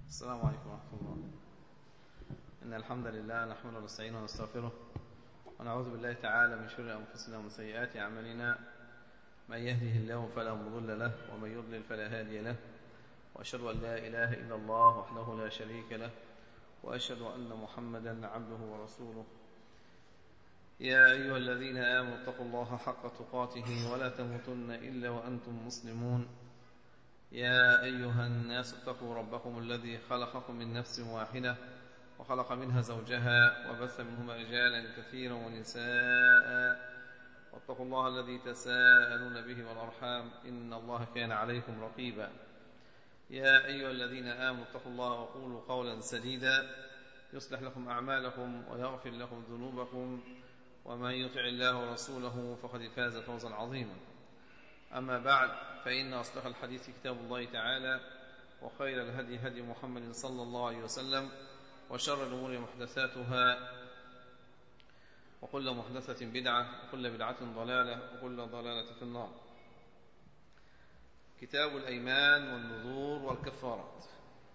السلام عليكم ورحمة الله. إن الحمد لله نحمده ونستعينه ونستغفره ونعوذ بالله تعالى من شرور أنفسنا ومن سيئات أعمالنا. من يهده الله فلا مضل له ومن يضلل فلا هادي له، وأشهد أن لا إله إلا الله وحده لا شريك له، وأشهد أن محمدا عبده ورسوله. يا أيها الذين آمنوا اتقوا الله حق تقاته ولا تموتن إلا وأنتم مسلمون. يا أيها الناس اتقوا ربكم الذي خلقكم من نفس واحدة وخلق منها زوجها وبث منهما رجالا كثيرا ونساء، واتقوا الله الذي تساءلون به والأرحام إن الله كان عليكم رقيبا. يا أيها الذين آمنوا اتقوا الله وقولوا قولا سديدا يصلح لكم أعمالكم ويغفر لكم ذنوبكم، ومن يطع الله ورسوله فقد فاز فوزا عظيما. أما بعد، فإن أصدق الحديث كتاب الله تعالى، وخير الهدي هدي محمد صلى الله عليه وسلم، وشر الأمور محدثاتها، وكل محدثة بدعة، وكل بدعة ضلالة، وكل ضلالة في النار. كتاب الأيمان والنذور والكفارات.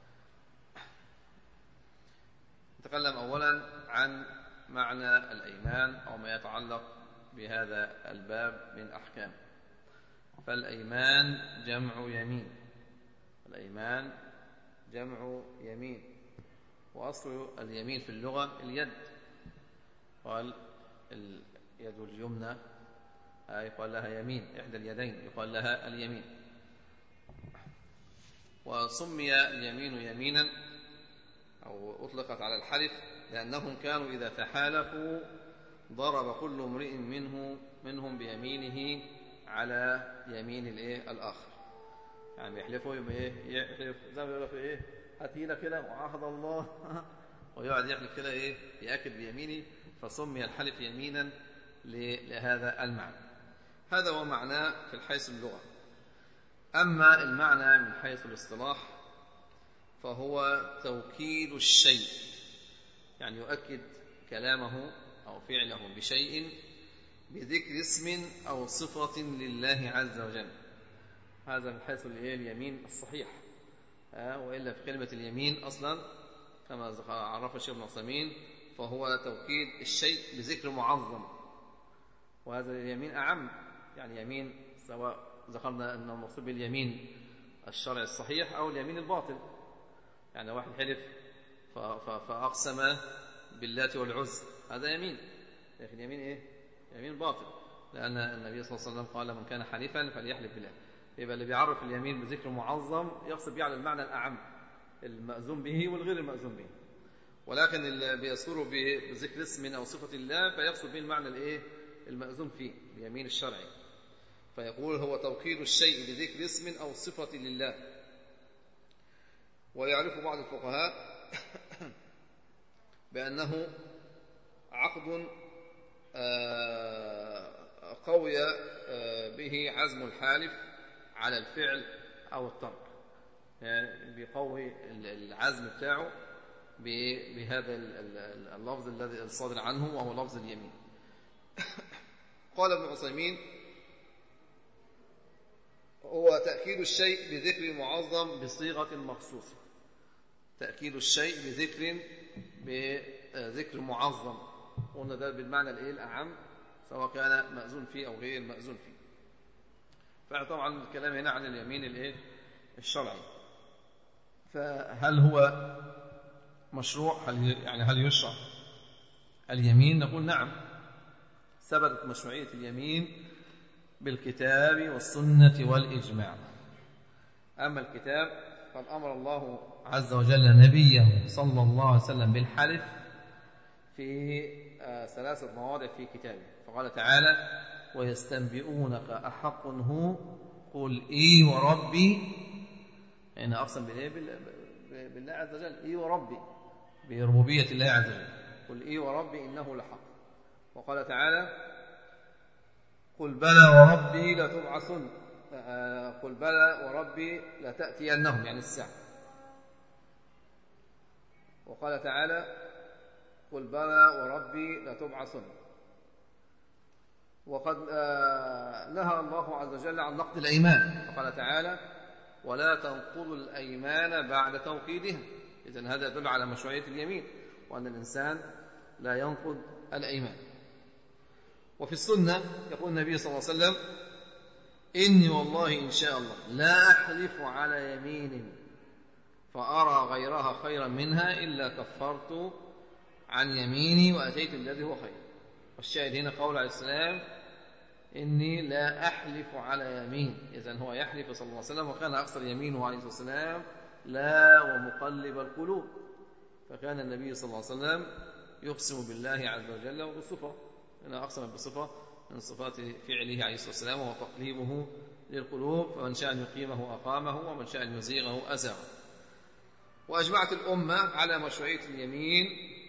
نتكلم أولا عن معنى الأيمان أو ما يتعلق بهذا الباب من أحكام. فالأيمان جمع يمين، الأيمان جمع يمين، وأصل اليمين في اللغة اليد، قال اليد اليمنى يقال لها يمين، إحدى اليدين يقال لها اليمين. وسمي اليمين يمينا أو أطلقت على الحلف لأنهم كانوا إذا تحالفوا ضرب كل امرئ منهم بيمينه على يمين الآخر. يعني يحلفوا يحلف زي ما يقول ايه، هاتينا كده وعهد الله ويقعد يحلف كده يأكد بيمينه، فسمي الحلف يمينا لهذا المعنى. هذا هو معناه في حيث اللغة. أما المعنى من حيث الاصطلاح فهو توكيد الشيء، يعني يؤكد كلامه أو فعله بشيء بذكر اسم أو صفة لله عز وجل. هذا من حيث اليمين الصحيح. وإلا في كلمة اليمين أصلا كما عرف الشيخ ابن عثيمين فهو توكيد الشيء بذكر معظم، وهذا اليمين أعم. يعني يمين سواء ذكرنا أنه المقصود باليمين الشرع الصحيح أو اليمين الباطل. يعني واحد حلف فأقسم باللات والعزى، هذا يمين، لكن يمين يمين باطل، لأن النبي صلى الله عليه وسلم قال من كان حليفا فليحلف بالله. يبقى اللي بيعرف اليمين بذكر معظم يقصد به على المعنى الأعم، المأذون به والغير المأذون به. ولكن اللي بيذكره بذكر اسم أو صفة الله فيقصد به المعنى المأذون فيه اليمين الشرعي. فيقول هو توكيد الشيء بذكر اسم أو صفة لله. ويعرف بعض الفقهاء بأنه عقد قوي به عزم الحالف على الفعل أو الترك، يعني بيقوي العزم بتاعه بهذا اللفظ الذي الصادر عنه وهو لفظ اليمين. قال ابن عثيمين هو تأكيد الشيء بذكر معظم بصيغة مخصوصة. تأكيد الشيء بذكر معظم، قلنا ده بالمعنى الأعم سواء كان مأذون فيه أو غير مأذون فيه. فطبعا الكلام هنا عن اليمين الشرعي. فهل هو مشروع؟ هل يشرع اليمين؟ نقول نعم، ثبتت مشروعية اليمين بالكتاب والسنة والإجماع. أما الكتاب قد أمر الله عز وجل نبيه صلى الله عليه وسلم بالحلف في 3 مواضع في كتابه. فقال تعالى ويستنبئونك أحق هو قل إي وربي، يعني أقسم بالله عز وجل، إي وربي، بربوبية الله عز وجل، قل إي وربي إنه لحق. وقال تعالى قل بلى وربي لتبعثن، قل بلى وربي لتأتينهم، يعني الساعة. وقال تعالى قل بلى وربي لتبعثن. وقد نهى الله عز وجل عن نقض الأيمان، فقال تعالى ولا تنقضوا الأيمان بعد توكيدها. إذن هذا يدل على مشروعية اليمين، وأن الإنسان لا ينقض الأيمان. وفي السنة يقول النبي صلى الله عليه وسلم: إني والله إن شاء الله لا أحلف على يمين فأرى غيرها خيرا منها إلا كفرت عن يميني وأتيت الذي هو خير. والشاهد هنا قول عليه السلام: إني لا أحلف على يمين. إذن هو يحلف صلى الله عليه وسلم، وكان أكثر يمينه عليه الصلاة والسلام: لا ومقلب القلوب. فكان النبي صلى الله عليه وسلم يقسم بالله عز وجل وبالصفة، هنا أقسم بالصفة من صفات فعله عليه الصلاة والسلام، وهو تقليبه للقلوب، فمن شاء أن يقيمه أقامه، ومن شاء أن يزيغه أزاغه. وأجمعت الأمة على مشروعية اليمين،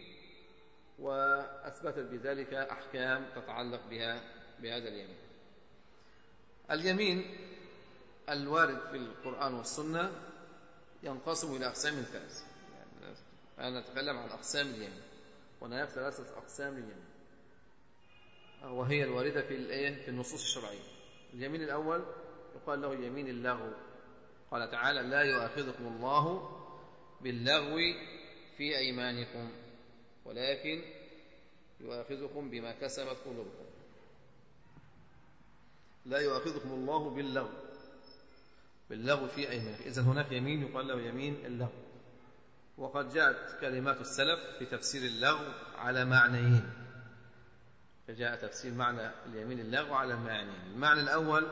وأثبتت بذلك أحكام تتعلق بهذا اليمين. اليمين الوارد في القرآن والسنة ينقسم إلى أقسام ثلاث. أنا أتكلم عن أقسام اليمين، وهناك ثلاثة أقسام لليمين، وهي الواردة في النصوص الشرعية. اليمين الأول يقال له يمين اللغو. قال تعالى: لا يؤاخذكم الله باللغو في أيمانكم ولكن يؤاخذكم بما كسبت قلوبكم. لا يؤاخذكم الله باللغو في أيمانكم. إذن هناك يمين يقال له يمين اللغو. وقد جاءت كلمات السلف في تفسير اللغو على معنيين، فجاء تفسير معنى اليمين اللغو على معنيين. المعنى الأول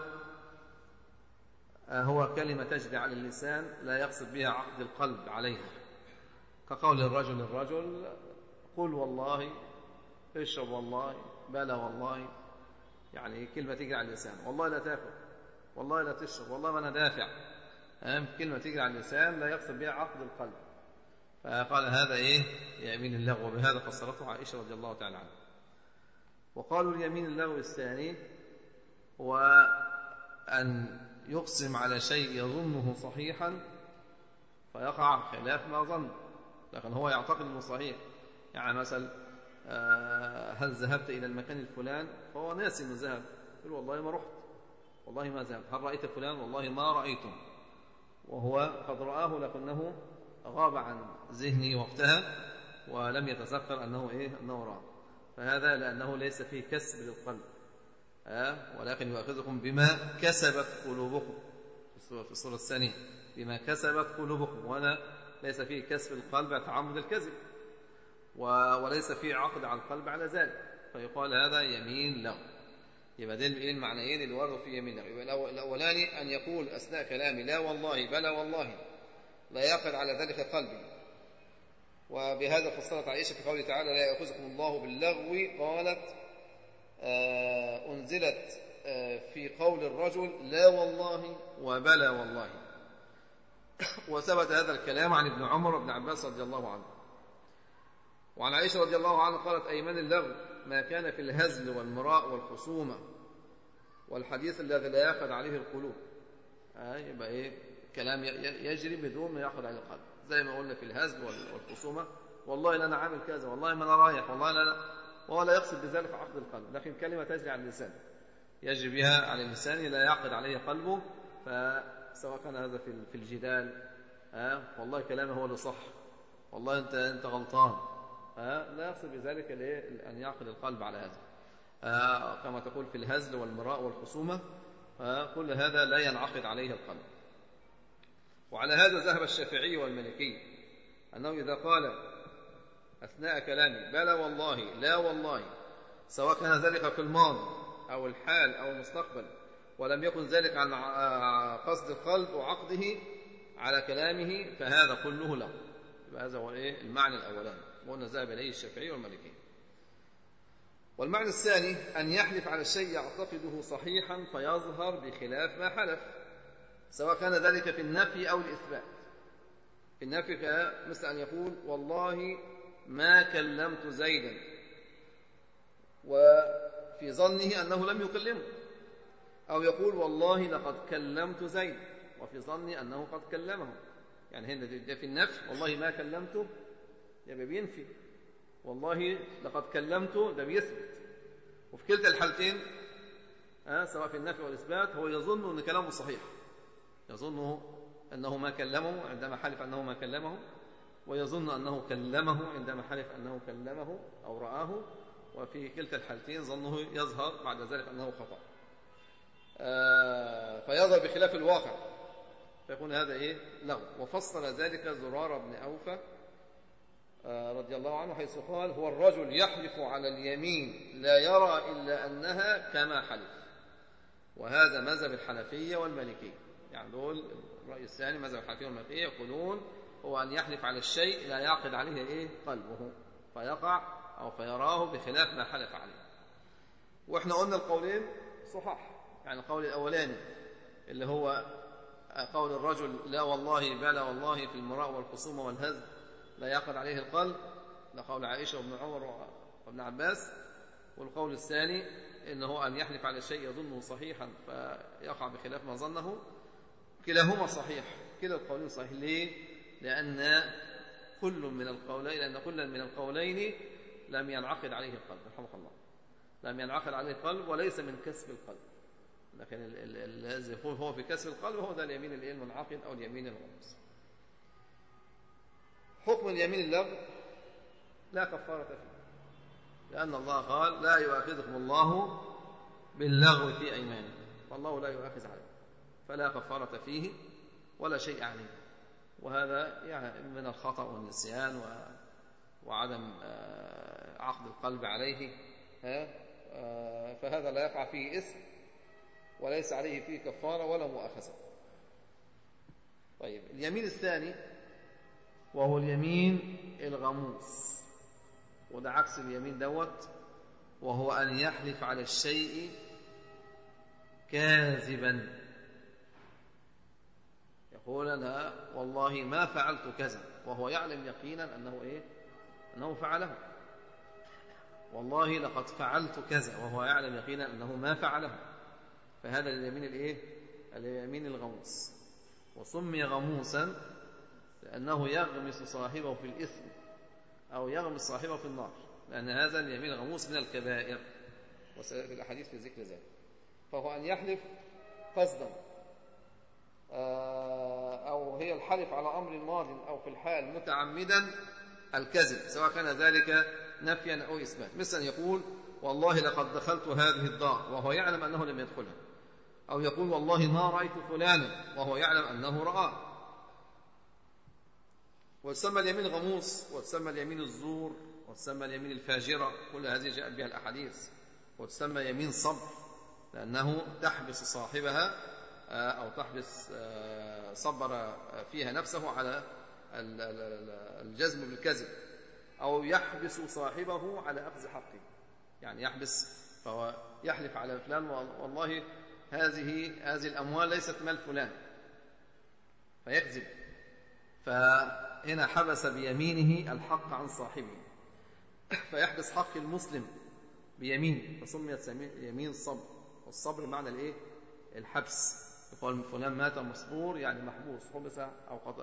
هو كلمة تجري على اللسان لا يقصد بها عقد القلب عليها، كقول الرجل للرجل: قل والله، اشرب والله، بلى والله. يعني كلمة تجري على اللسان، والله لا تاكل، والله لا تشرب، والله ما أنا دافع. كلمة تجري على اللسان لا يقصد بها عقد القلب. فقال هذا يمين اللغو، وبهذا فسرته عائشة رضي الله تعالى عنها. وقالوا اليمين اللغو الثاني هو أن يقسم على شيء يظنه صحيحا فيقع خلاف ما ظن، لكن هو يعتقد أنه صحيح. يعني مثلا هل ذهبت إلى المكان الفلان؟ فهو ناسي أنه ذهب، يقول والله ما رحت، والله ما ذهبت. هل رأيت فلان؟ والله ما رأيته، وهو قد رآه لكنه غاب عن ذهني وقتها ولم يتذكر أنه رأى. فهذا لأنه ليس فيه كسب للقلب، ولكن يؤاخذكم بما كسبت قلوبكم في السورة الثانية، بما كسبت قلوبكم، وأنا ليس فيه كسب القلب تعمد الكذب، وليس فيه عقد على القلب على ذلك، فيقال هذا يمين لغو. يبقى دين المعنيين اللي وردوا في يمين لغو. يبقى الأولاني أن يقول أثناء كلامي: لا والله، بلى والله، لا يعقد على ذلك قلبي. وبهذا فسرت عائشة في قوله تعالى: لا يأخذكم الله باللغو. قالت: أنزلت في قول الرجل: لا والله وبلى والله. وثبت هذا الكلام عن ابن عمر وابن عباس رضي الله عنه. وعن عائشة رضي الله عنها قالت: أيمان اللغو ما كان في الهزل والمراء والخصومة والحديث الذي لا يأخذ عليه القلوب. يبقى كلام يجري بدون ما يأخذ عليه القلب، زي ما قلنا في الهزل والخصومة: والله لا أنا عامل كذا، والله ما أنا رايح، والله لا، وهو لا يقصد بذلك عقد القلب، لكن كلمة تجري على اللسان يجري بها على اللسان لا يعقد عليه قلبه. فسواء كان هذا في الجدال، والله كلامه هو اللي صح، والله أنت غلطان، لا يقصد بذلك أن يعقد القلب على هذا. كما تقول في الهزل والمراء والخصومة، كل هذا لا ينعقد عليه القلب. وعلى هذا ذهب الشافعي والمالكي، أنه إذا قال أثناء كلامي: بلى والله، لا والله، سواء كان ذلك في الماضي أو الحال أو المستقبل، ولم يكن ذلك عن قصد القلب وعقده على كلامه، فهذا كله له. هذا هو المعنى الأولاني، وقلنا ذهب إليه الشافعي والمالكي. والمعنى الثاني أن يحلف على الشيء يعتقده صحيحا فيظهر بخلاف ما حلف، سواء كان ذلك في النفي أو الإثبات. في النفي مثل أن يقول: والله ما كلمت زيدا، وفي ظنه أنه لم يكلمه، أو يقول: والله لقد كلمت زيد، وفي ظني أنه قد كلمه. يعني هنا ده في النفي، والله ما كلمته يبقى بينفي، والله لقد كلمته ده بيثبت. وفي كلتا الحالتين سواء في النفي والإثبات هو يظن أن كلامه صحيح، يظنه أنه ما كلمه عندما حلف أنه ما كلمه، ويظن أنه كلمه عندما حلف أنه كلمه أو رآه، وفي كلتا الحالتين ظنه يظهر بعد ذلك أنه خطأ، فيظهر بخلاف الواقع، فيكون هذا إيه؟ لغو. وفصل ذلك زرارة بن أوفى رضي الله عنه حيث قال: هو الرجل يحلف على اليمين لا يرى إلا أنها كما حلف. وهذا مذهب الحنفية والمالكية، يعني دول الرأي الثاني مذهب الحنفية والمالكية، يقولون هو أن يحلف على الشيء لا يعقد عليه إيه؟ قلبه، فيقع أو فيراه بخلاف ما حلف عليه. وإحنا قلنا القولين صحاح، يعني القول الأولاني اللي هو قول الرجل لا والله بلى والله في المراء والخصومة والهزل لا يعقد عليه القلب، ده قول عائشة وابن عمر وابن عباس. والقول الثاني إنه أن يحلف على الشيء يظنه صحيحا فيقع بخلاف ما ظنه. كلاهما صحيح، كلا القولين صحيح. ليه؟ لأن كل من القولين لم ينعقد عليه القلب، رحمه الله، لم ينعقد عليه القلب وليس من كسب القلب، لكن الذي هو في كسب القلب هو ده اليمين المنعقد أو اليمين الغموس. حكم اليمين اللغو لا كفارة فيه، لأن الله قال: لا يؤاخذكم الله باللغو في أيمانكم، والله لا يؤاخذ عليه، فلا كفارة فيه ولا شيء عليه. وهذا يعني من الخطأ والنسيان وعدم عقد القلب عليه، فهذا لا يقع فيه إثم وليس عليه فيه كفارة ولا مؤاخذة. طيب، اليمين الثاني وهو اليمين الغموس، وده عكس اليمين دوت، وهو أن يحلف على الشيء كاذبا، يقول: أنا والله ما فعلت كذا، وهو يعلم يقينا أنه إيه؟ أنه فعله. والله لقد فعلت كذا، وهو يعلم يقينا أنه ما فعله. فهذا اليمين الإيه؟ اليمين الغموس. وسمي غموسا لأنه يغمس صاحبه في الإثم أو يغمس صاحبه في النار، لأن هذا اليمين الغموس من الكبائر، وسيأتي الأحاديث في ذكر ذلك. فهو أن يحلف قصدا، أو هي الحلف على أمر ماض أو في الحال متعمدا الكذب، سواء كان ذلك نفيا أو إثبات، مثل أن يقول: والله لقد دخلت هذه الدار، وهو يعلم أنه لم يدخلها، أو يقول: والله ما رأيت فلانا، وهو يعلم أنه رآه. وتسمى اليمين غموس، وتسمى اليمين الزور، وتسمى اليمين الفاجرة، كل هذه جاءت بها الأحاديث. وتسمى يمين صبر، لأنه تحبس صاحبها أو تحبس صبر فيها نفسه على الجزم بالكذب، أو يحبس صاحبه على أخذ حقه، يعني يحبس، فهو يحلف على فلان: والله هذه الأموال ليست مال فلان، فيكذب، فهنا حبس بيمينه الحق عن صاحبه، فيحبس حق المسلم بيمين، فسميت يمين صبر. والصبر معنى الايه؟ الحبس. يقول فلان مات مصبور، يعني محبوس، حبس او قطع.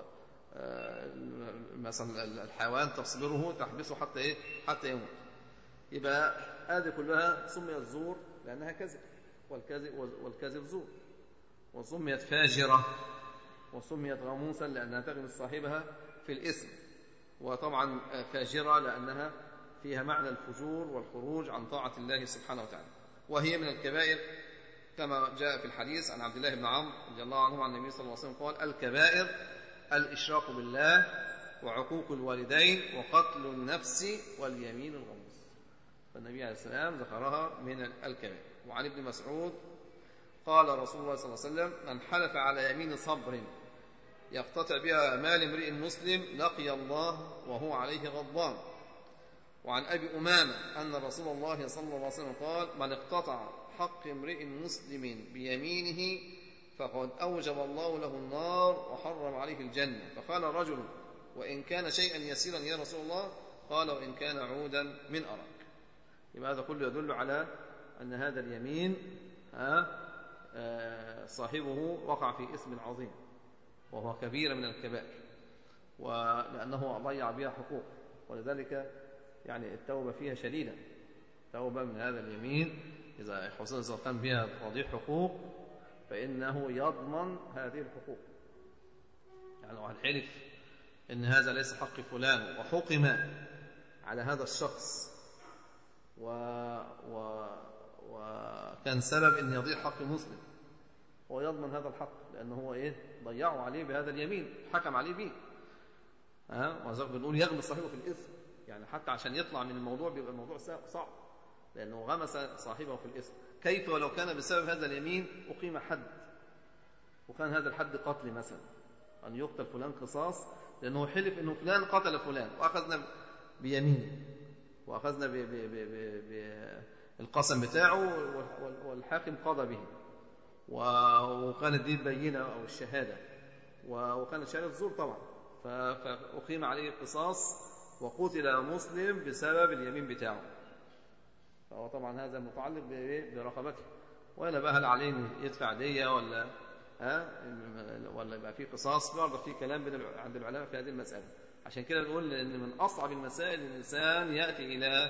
مثلا الحيوان تصبره، تحبسه حتى ايه؟ حتى يموت. يبقى هذه كلها سميت زور لانها كذب، والكذب زور. وسميت فاجرة وسميت غموسا لانها تغمس صاحبها في الاثم. وطبعا فاجرة لانها فيها معنى الفجور والخروج عن طاعة الله سبحانه وتعالى، وهي من الكبائر كما جاء في الحديث عن عبد الله بن عمرو رضي الله عنه عن النبي صلى الله عليه وسلم قال: الكبائر الإشراك بالله وعقوق الوالدين وقتل النفس واليمين الغموس. فالنبي عليه السلام ذكرها من الكبائر. وعن ابن مسعود قال رسول الله صلى الله عليه وسلم: من حلف على يمين صبر يقتطع بها مال امرئ مسلم لقي الله وهو عليه غضبان. وعن أبي أمامة أن رسول الله صلى الله عليه وسلم قال: من اقتطع حق امرئ مسلم بيمينه فقد أوجب الله له النار وحرم عليه الجنة. فقال رجل: وإن كان شيئا يسيرا يا رسول الله؟ قال: وإن كان عودا من أرك. يبقى هذا كله يدل على أن هذا اليمين صاحبه وقع في اسم عظيم، وهو كبير من الكبائر، ولأنه ضيع بها حقوق، ولذلك يعني التوبة فيها شديدة. توبة من هذا اليمين إذا قام بها تضيع حقوق فإنه يضمن هذه الحقوق. يعني لو هنحلف إن هذا ليس حق فلان وحكم على هذا الشخص وكان سبب أن يضيع حق مسلم، هو يضمن هذا الحق لأنه هو ضيعه عليه بهذا اليمين، حكم عليه به. وذلك بنقول يغمس صاحبه في الإثم، يعني حتى عشان يطلع من الموضوع بيبقى الموضوع صعب، لأنه غمس صاحبه في الإثم. كيف ولو كان بسبب هذا اليمين أقيم حد، وكان هذا الحد قتل مثلا، أن يقتل فلان قصاص لأنه حلف أنه فلان قتل فلان، وأخذنا بيمينه وأخذنا بالقسم بتاعه والحاكم قضى به، وكانت دي البينة أو الشهادة، وكانت شهادة زور طبعا، فأقيم عليه القصاص وقتل مسلم بسبب اليمين بتاعه، فهو طبعا هذا متعلق برقبته. ولا بقى هل عليه يدفع دية ولا يبقى فيه قصاص؟ برضه في كلام عند العلماء في هذه المسألة. عشان كده نقول ان من اصعب المسائل الانسان ياتي الى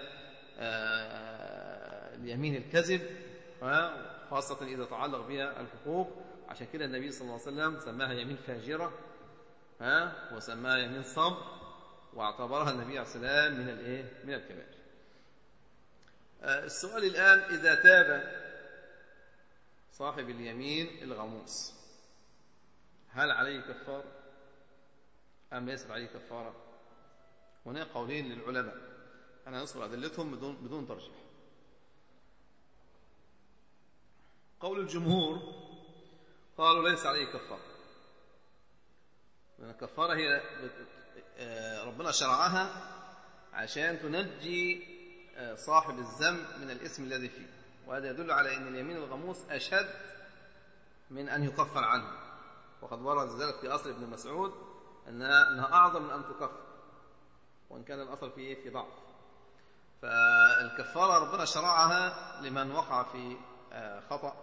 اليمين الكذب، خاصة اذا تعلق بها الحقوق. عشان كده النبي صلى الله عليه وسلم سماها يمين فاجرة، وسماها يمين صبر، واعتبرها النبي عليه الصلاة والسلام من الكبائر. السؤال الآن: إذا تاب صاحب اليمين الغموس هل عليه كفارة أم ليس عليه كفارة؟ هناك قولين للعلماء، أنا أذكر أدلتهم بدون ترجيح. قول الجمهور قالوا ليس عليه كفارة، لأن الكفارة هي ربنا شرعها عشان تنجي صاحب الذنب من الإثم الذي فيه، وهذا يدل على أن اليمين الغموس أشد من أن يكفر عنه، وقد ورد ذلك في أصل ابن مسعود أنها أعظم من أن تكفر، وإن كان الأصل في ضعف. فالكفارة ربنا شرعها لمن وقع في خطأ،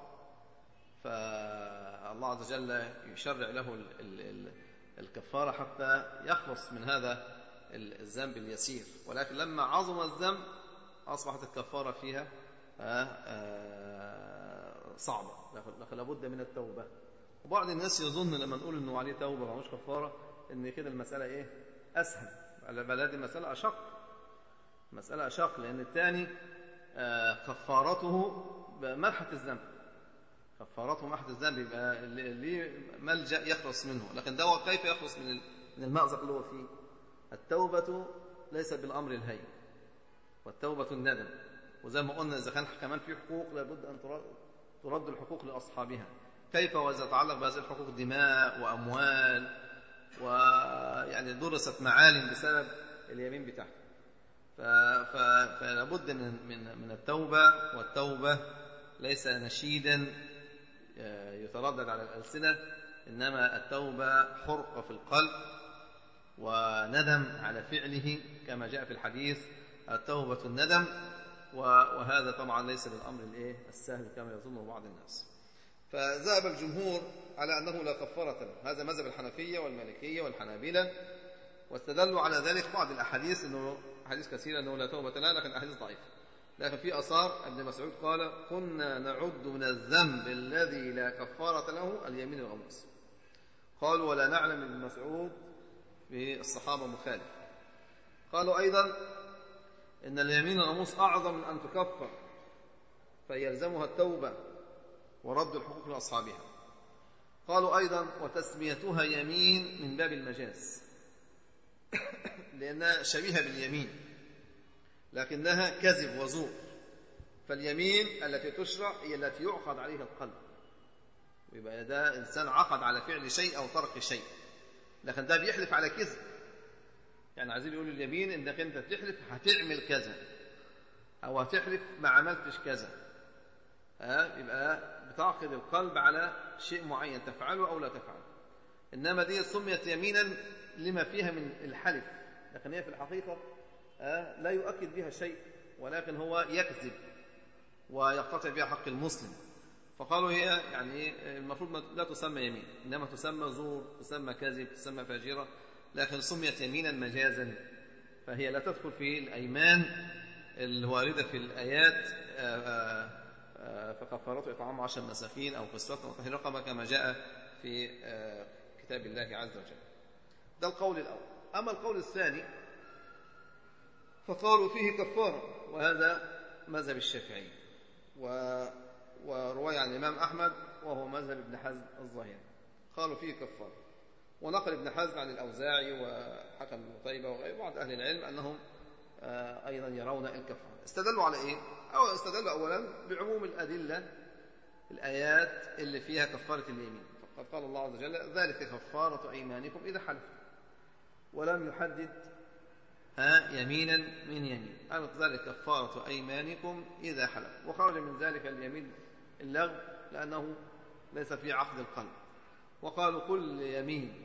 فالله عز وجل يشرع له الكفارة حتى يخلص من هذا الذنب اليسير. ولكن لما عظم الذنب أصبحت الكفارة فيها صعبة، لابد من التوبة. وبعض الناس يظن لما نقول إنه عليه توبة ومش كفارة إن كده المسألة أسهل، بل هذه مسألة أشق، لأن الثاني كفارته بمحة الذنب، كفارته محة الذنب، يبقى ليه ملجأ يخلص منه. لكن ده كيف يخلص من المأزق اللي هو فيه؟ التوبة ليس بالأمر الهين، والتوبة الندم. وزي ما قلنا إذا كان كمان في حقوق لابد أن ترد الحقوق لأصحابها. كيف وإذا تعلق بهذه الحقوق دماء وأموال، ويعني درست معالم بسبب اليمين بتاعته، فلابد من التوبة. والتوبة ليس نشيدا يتردد على الألسنة، إنما التوبة حرقة في القلب وندم على فعله، كما جاء في الحديث التوبة الندم. وهذا طبعا ليس بالأمر السهل كما يظنه بعض الناس. فذهب الجمهور على أنه لا كفارة له، هذا مذهب الحنفية والمالكية والحنابلة، واستدلوا على ذلك بعض الأحاديث، إنه أحاديث كثيرة أنه لا توبة له، لكن أحاديث ضعيفة. لكن في آثار ابن مسعود قال: كنا نعد من الذنب الذي لا كفارة له اليمين الغموس. قالوا: ولا نعلم ابن مسعود في الصحابة مخالف. قالوا أيضا إن اليمين الغموس أعظم من أن تكفر، فيلزمها التوبة ورد الحقوق لأصحابها. قالوا أيضا: وتسميتها يمين من باب المجاز، لأنها شبيهة باليمين لكنها كذب وزور. فاليمين التي تشرع هي التي يعقد عليها القلب، يبقى ده إنسان عقد على فعل شيء أو ترك شيء، لكن ده بيحلف على كذب. يعني عايزين يقولوا اليمين إنك أنت تحلف هتعمل كذا، أو هتحلف ما عملتش كذا، يبقى بتعقد القلب على شيء معين تفعله أو لا تفعله. إنما دي سميت يمينا لما فيها من الحلف، لكن هي في الحقيقة لا يؤكد بها شيء، ولكن هو يكذب ويقتطع بها حق المسلم. فقالوا هي يعني المفروض لا تسمى يمين، إنما تسمى زور، تسمى كذب، تسمى فاجرة، لكن سميت يمينا مجازا. فهي لا تدخل في الأيمان الواردة في الآيات فكفارته إطعام 10 مساكين أو كسوتهم أو تحرير رقبة، كما جاء في كتاب الله عز وجل. ده القول الأول. أما القول الثاني فقالوا فيه كفارة، وهذا مذهب الشافعي ورواية عن الإمام أحمد وهو مذهب ابن حزم الظاهري، قالوا فيه كفارة. ونقل ابن حزم عن الأوزاعي وحكم بن قتيبة وغير بعض أهل العلم أنهم أيضا يرون الكفارة. استدلوا على إيه؟ أو استدلوا أولا بعموم الأدلة الآيات اللي فيها كفارة اليمين، فقد قال الله عز وجل ذلك كفارة أيمانكم إذا حلفتم، ولم يحدد يمينا من يمين، قال ذلك كفارة أيمانكم إذا حلفتم. وخرج من ذلك اليمين اللغو لأنه ليس في عقد القلب. وقالوا كل يمين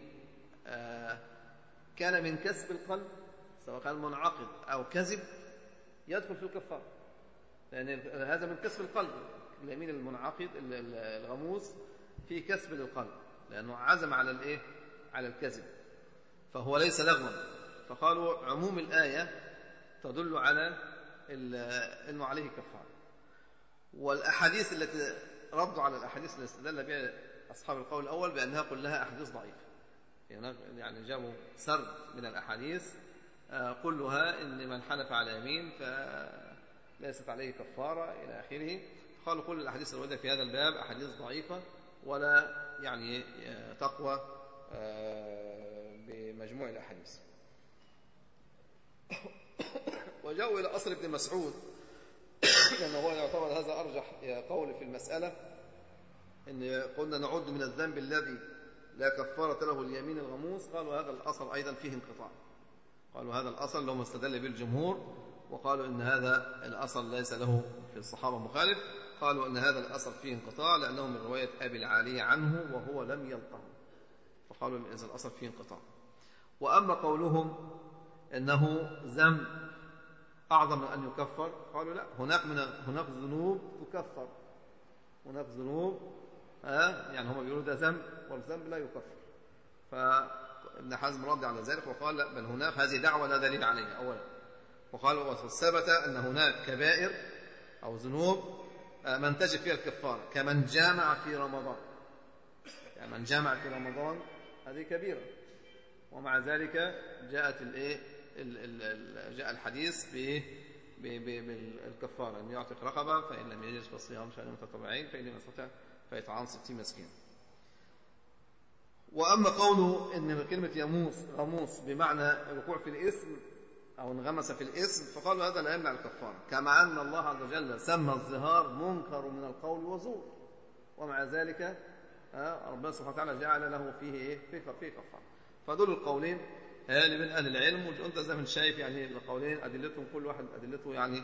كان من كسب القلب سواء كان منعقد أو كذب يدخل في الكفارة، لأن هذا من كسب القلب. اليمين المنعقد الغموس فيه كسب للقلب لأنه عزم على الإيه؟ على الكذب، فهو ليس لغوا. فقالوا عموم الآية تدل على أنه عليه كفارة. والأحاديث التي ردوا على الأحاديث التي استدل بها أصحاب القول الأول بأنها كلها أحاديث ضعيفة، يعني جابوا سرد من الأحاديث كلها إن من حلف على يمين فليست عليه كفارة إلى آخره. قالوا كل الأحاديث الواردة في هذا الباب أحاديث ضعيفة ولا يعني تقوى بمجموع الأحاديث. وجاءوا إلى أصل ابن مسعود لأنه هو يعتبر هذا أرجح قول في المسألة، إن قلنا نعد من الذنب الذي لا كفارة له اليمين الغموس. قالوا هذا الأصل أيضا فيه انقطاع، قالوا هذا الأصل لهم استدل به الجمهور، وقالوا إن هذا الأصل ليس له في الصحابة مخالف. قالوا إن هذا الأصل فيه انقطاع لأنه من رواية أبي العالية عنه وهو لم يلقه، فقالوا إن الأصل فيه انقطاع. وأما قولهم إنه ذنب أعظم من أن يكفر، قالوا لا، هناك ذنوب تكفر، هناك ذنوب يعني هم بيقولوا ده ذنب والذنب لا يكفر. فابن حزم رد على ذلك وقال لا، بل هناك هذه دعوة لا دليل عليها أولا. وقال وثبت أن هناك كبائر أو ذنوب من تجب فيها الكفارة كمن جامع في رمضان، يعني من جامع في رمضان هذه كبيرة، ومع ذلك جاء الحديث بالكفارة أن يعتق رقبة، فإن لم يجد فصيام شهرين متتابعين، فإن لم يستطع فيطعم 60 مسكين. وأما قوله إن كلمة غموس بمعنى الوقوع في الإثم أو انغمس في الإثم، فقالوا هذا لا يمنع الكفارة، كما أن الله عز وجل سمى الظهار منكر من القول وزور، ومع ذلك ربنا سبحانه وتعالى جعل له فيه فيه كفارة. فدول القولين لمن أهل العلم، وأنت زي ما انت شايف يعني القولين أدلتهم كل واحد أدلته يعني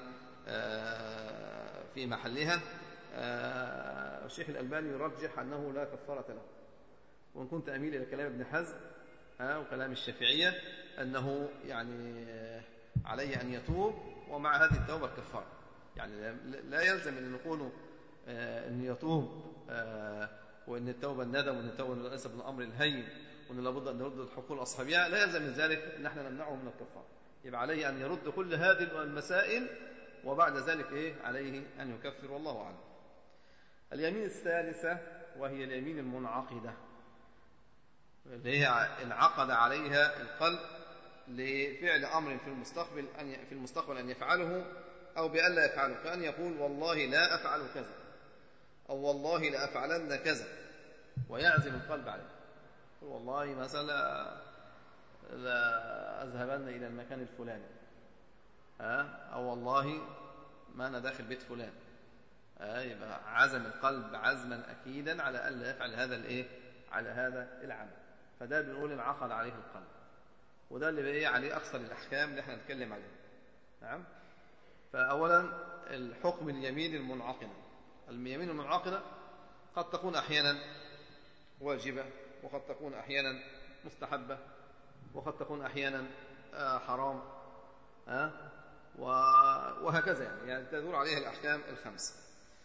في محلها. الشيخ الألباني يرجح أنه لا كفارة له، وإن كنت أميل إلى كلام ابن حزم وكلام الشافعية أنه يعني عليه أن يتوب، ومع هذه التوبة الكفارة، يعني لا يلزم أن يكون أن يتوب وأن التوبة الندم وأن التوبة ليس من الأمر الهين وأن لابد أن يرد الحقوق أصحابها، لا يلزم من ذلك أن احنا نمنعه من الكفارة. يبقى عليه أن يرد كل هذه المسائل وبعد ذلك عليه أن يكفر، والله أعلم. اليمين الثالثة وهي اليمين المنعقدة، اللي هي انعقد عليها القلب لفعل أمر في المستقبل أن يفعله أو بأن لا يفعله، كأن يقول والله لا أفعل كذا أو والله لا أفعلن كذا، ويعزم القلب عليه، والله مثلا لا أذهبن إلى المكان الفلاني، أو والله ما أنا داخل بيت فلان، يبقى عزم القلب عزما أكيدا على أن لا يفعل هذا على هذا العمل، فده بنقول انعقد عليه القلب، وده اللي عليه أكثر الأحكام اللي احنا نتكلم عليها. نعم. فأولا الحكم اليمين المنعقدة. اليمين المنعقدة قد تكون أحيانا واجبة، وقد تكون أحيانا مستحبة، وقد تكون أحيانا حرام، وهكذا يعني تدور عليها الأحكام الخمسة.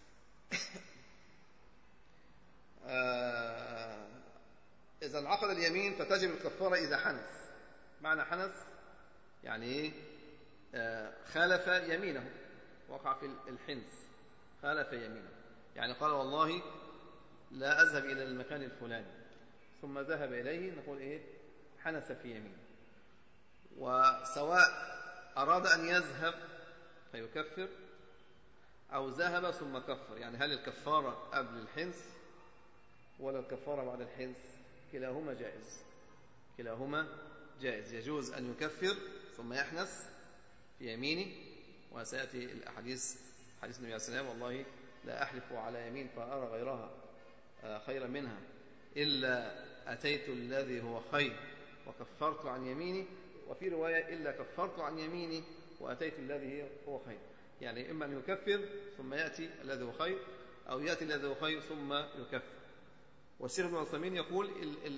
إذا انعقد اليمين فتجب الكفارة إذا حنث. معنى حنث يعني خالف يمينه، وقع في الحنث، خالف يمينه، يعني قال والله لا أذهب إلى المكان الفلاني ثم ذهب إليه، نقول حنث في يمينه. وسواء أراد أن يذهب فيكفر أو ذهب ثم كفر، يعني هل الكفارة قبل الحنث ولا الكفارة بعد الحنث؟ كلاهما جائز، كلاهما جائز. يجوز أن يكفر ثم يحنث في يمينه، وسيأتي الأحاديث، حديث النبي عليه السلام: والله لا أحلف على يمين فأرى غيرها خيرا منها إلا أتيت الذي هو خير وكفرت عن يميني، وفي رواية: إلا كفرت عن يميني وأتيت الذي هو خير. يعني إما أن يكفر ثم يأتي الذي هو خير، أو يأتي الذي هو خير ثم يكفر. والشيخ ابن عثيمين يقول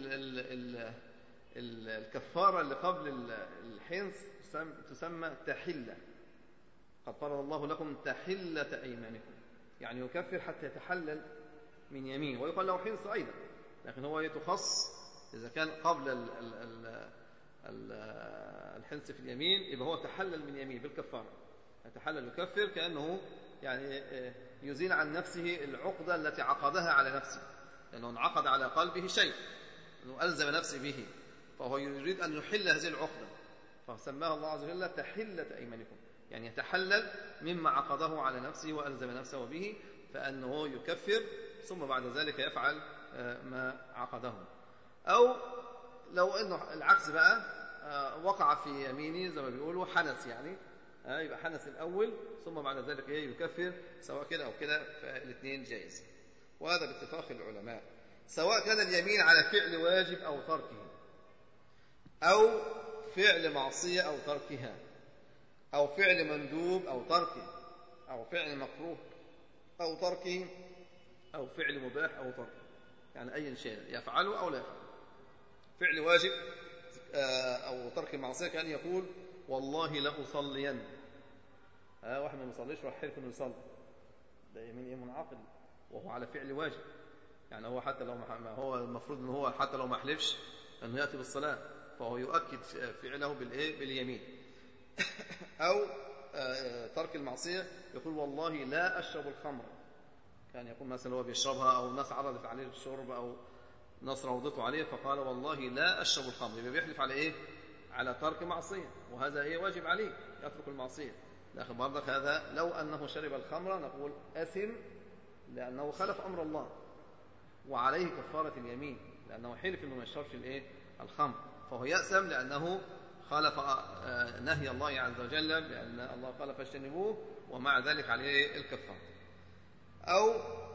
الكفارة اللي قبل الحنث تسمى تحلة. قد فرض الله لكم تحلة أيمانكم، يعني يكفر حتى يتحلل من يمين، ويقال له حنث أيضا، لكن هو يتخص إذا كان قبل الحنث في اليمين يبقى هو تحلل من يمين بالكفارة. يتحلل يكفر كأنه يعني يزيل عن نفسه العقدة التي عقدها على نفسه، لأنه انعقد على قلبه شيء، أنه ألزم نفسه به، فهو يريد أن يحل هذه العقدة، فسماها الله عز وجل تحلة أيمانكم، يعني يتحلل مما عقده على نفسه وألزم نفسه به، فأنه يكفر ثم بعد ذلك يفعل ما عقده. أو لو أنه العكس بقى، وقع في يمينه زي ما بيقولوا حنث، يعني يبقى حنث الأول ثم بعد ذلك يكفر، سواء كده أو كده، فالاثنين جائز. وهذا باتفاق العلماء، سواء كان اليمين على فعل واجب أو تركه، أو فعل معصية أو تركها، أو فعل مندوب أو تركه، أو فعل مكروه أو تركه، أو فعل مباح أو تركه، يعني أي شيء يفعله أو لا يفعله. فعل واجب أو ترك المعصية كان يقول: والله لأصلين. واحد ما يصليش وحلف انه يصلي، ده يمين منعقد وهو على فعل واجب، يعني هو حتى لو ما هو المفروض ان هو حتى لو ما حلفش انه ياتي بالصلاه، فهو يؤكد فعله باليمين. او ترك المعصيه يقول: والله لا اشرب الخمر. كان يقول مثلا هو بيشربها، او ناس عرضت عليه الشرب، او ناس روضته عليه فقال: والله لا اشرب الخمر. يبقى بيحلف على ايه؟ على ترك معصيه، وهذا واجب عليه يترك المعصيه. لكن برضك هذا لو أنه شرب الخمر نقول أثم، لأنه خالف أمر الله، وعليه كفارة اليمين، لأنه حلف أنه ما يشربش الخمر، فهو يأثم لأنه خالف نهي الله عز وجل، لأن الله قال: فاجتنبوه، ومع ذلك عليه الكفارة. أو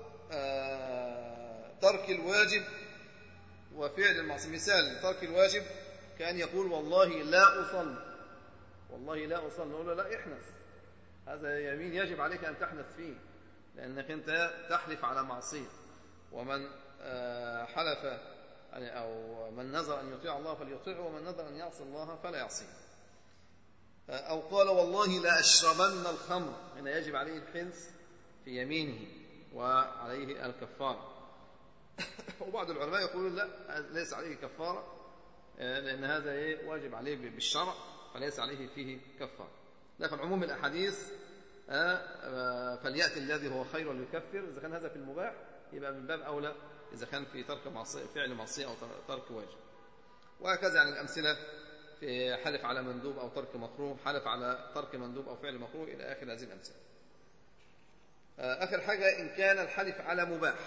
ترك الواجب وفعل المعصية. مثال ترك الواجب كان يقول: والله لا أصلي، والله لا أصلي، نقول له: لا احنث، هذا يمين يجب عليك أن تحنث فيه، لأنك أنت تحلف على معصية. ومن حلف أو من نذر أن يطيع الله فليطيعه، ومن نذر أن يعصي الله فلا يعصيه. أو قال: والله لا أشربن الخمر، هنا يجب عليه الحنث في يمينه وعليه الكفارة. وبعض العلماء يقولون: لا، ليس عليه كفارة، لأن هذا واجب عليه بالشرع، فليس عليه فيه كفارة. لكن عموم الأحاديث فليأتي الذي هو خير وليكفر. إذا كان هذا في المباح يبقى من باب أولى إذا كان في ترك معصية، فعل معصية أو ترك واجب. وهكذا يعني الأمثلة في حلف على مندوب أو ترك مكروه، حلف على ترك مندوب أو فعل مكروه، إلى آخر هذه الأمثلة. آخر حاجة: إن كان الحلف على مباح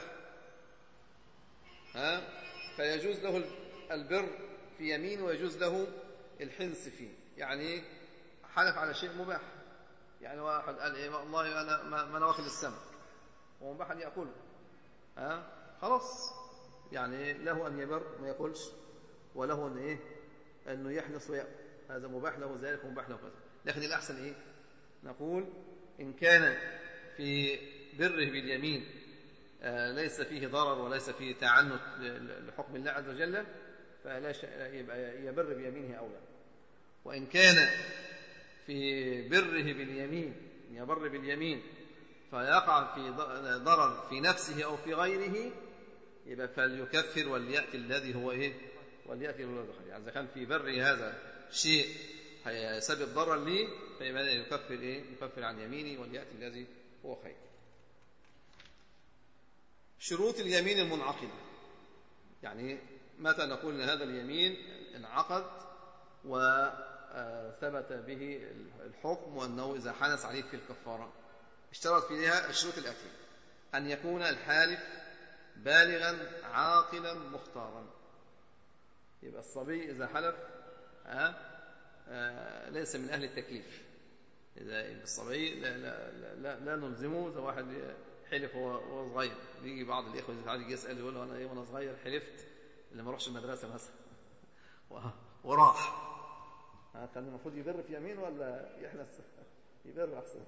فيجوز له البر في يمين، ويجوز له الحنث فيه. يعني حلف على شيء مباح، يعني واحد قال: إيه والله أنا ما أنا واكل السمك، ومباح أن يأكله، خلاص، يعني له أن يبر ما يأكلش، وله أن أنه يحنث ويأكل، هذا مباح له ذلك ومباح له كذا. لكن الأحسن نقول: إن كان في بره باليمين ليس فيه ضرر وليس فيه تعنت لحكم الله عز وجل، فلا يبقى يبر بيمينه أولى. وإن كان في بره باليمين يبر باليمين فيقع في ضرر في نفسه أو في غيره، يبقى فليكفر وليأتي الذي هو وليأتي الذي خير. يعني إذا كان في بره هذا شيء هيسبب ضرر لي، فيبقى يكفر عن يمينه وليأتي الذي هو خير. شروط اليمين المنعقدة، يعني متى نقول ان هذا اليمين انعقد وثبت به الحكم وانه اذا حنث عليه في الكفاره؟ اشترط فيها الشروط الاتيه: ان يكون الحالف بالغا عاقلا مختارا. يبقى الصبي اذا حلف ليس من اهل التكليف. اذا الصبي لا نلزمه. اذا واحد حلف وهو صغير، بيجي بعض الاخوه يجي يسال يقول له انا ايه وانا صغير حلفت اللي ما اروحش المدرسه مثلا وراح، كان المفروض يبر في يمين ولا يحنث؟ يبر احسن.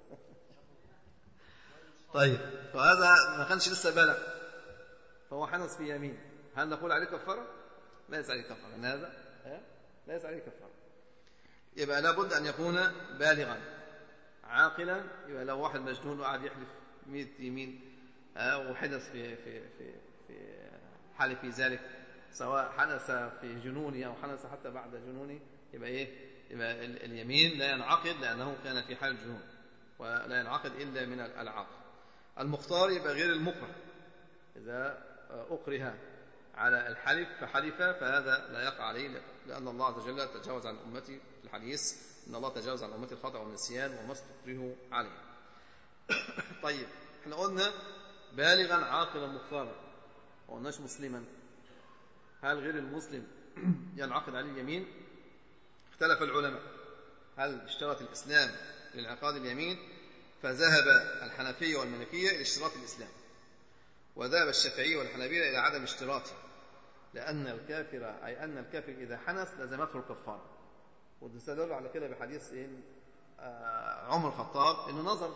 طيب، فهذا ما كانش لسه بلغ فهو حنث في يمين، هل نقول عليه كفاره؟ ليس عليه كفاره، ان هذا ليس عليه كفاره. يبقى لابد ان يكون بالغا عاقلا. يبقى لو واحد مجنون وقعد يحلف 100 يمين وحدث في حلف في ذلك، سواء حدث في جنونه او حدث حتى بعد جنونه، يبقى يبقى اليمين لا ينعقد لانه كان في حال الجنون، ولا ينعقد الا من العقل. المختار يبقى غير المكره. اذا اكره على الحلف فحلف فهذا لا يقع عليه، لان الله عز وجل تجاوز عن امتي في الحديث ان الله تجاوز عن امتي الخطأ والنسيان وما استكرهوا عليه. طيب، احنا قلنا بالغا عاقلا مختارا، ما قلناش مسلما. هل غير المسلم ينعقد عليه اليمين؟ اختلف العلماء هل اشترط الاسلام لانعقاد اليمين، فذهب الحنفيه والمالكيه الى اشتراط الاسلام، وذهب الشافعيه والحنابلة الى عدم اشتراطه، لان الكافر اذا حنث لزمته الكفاره. واستدلوا على كده بحديث عمر الخطاب انه نظر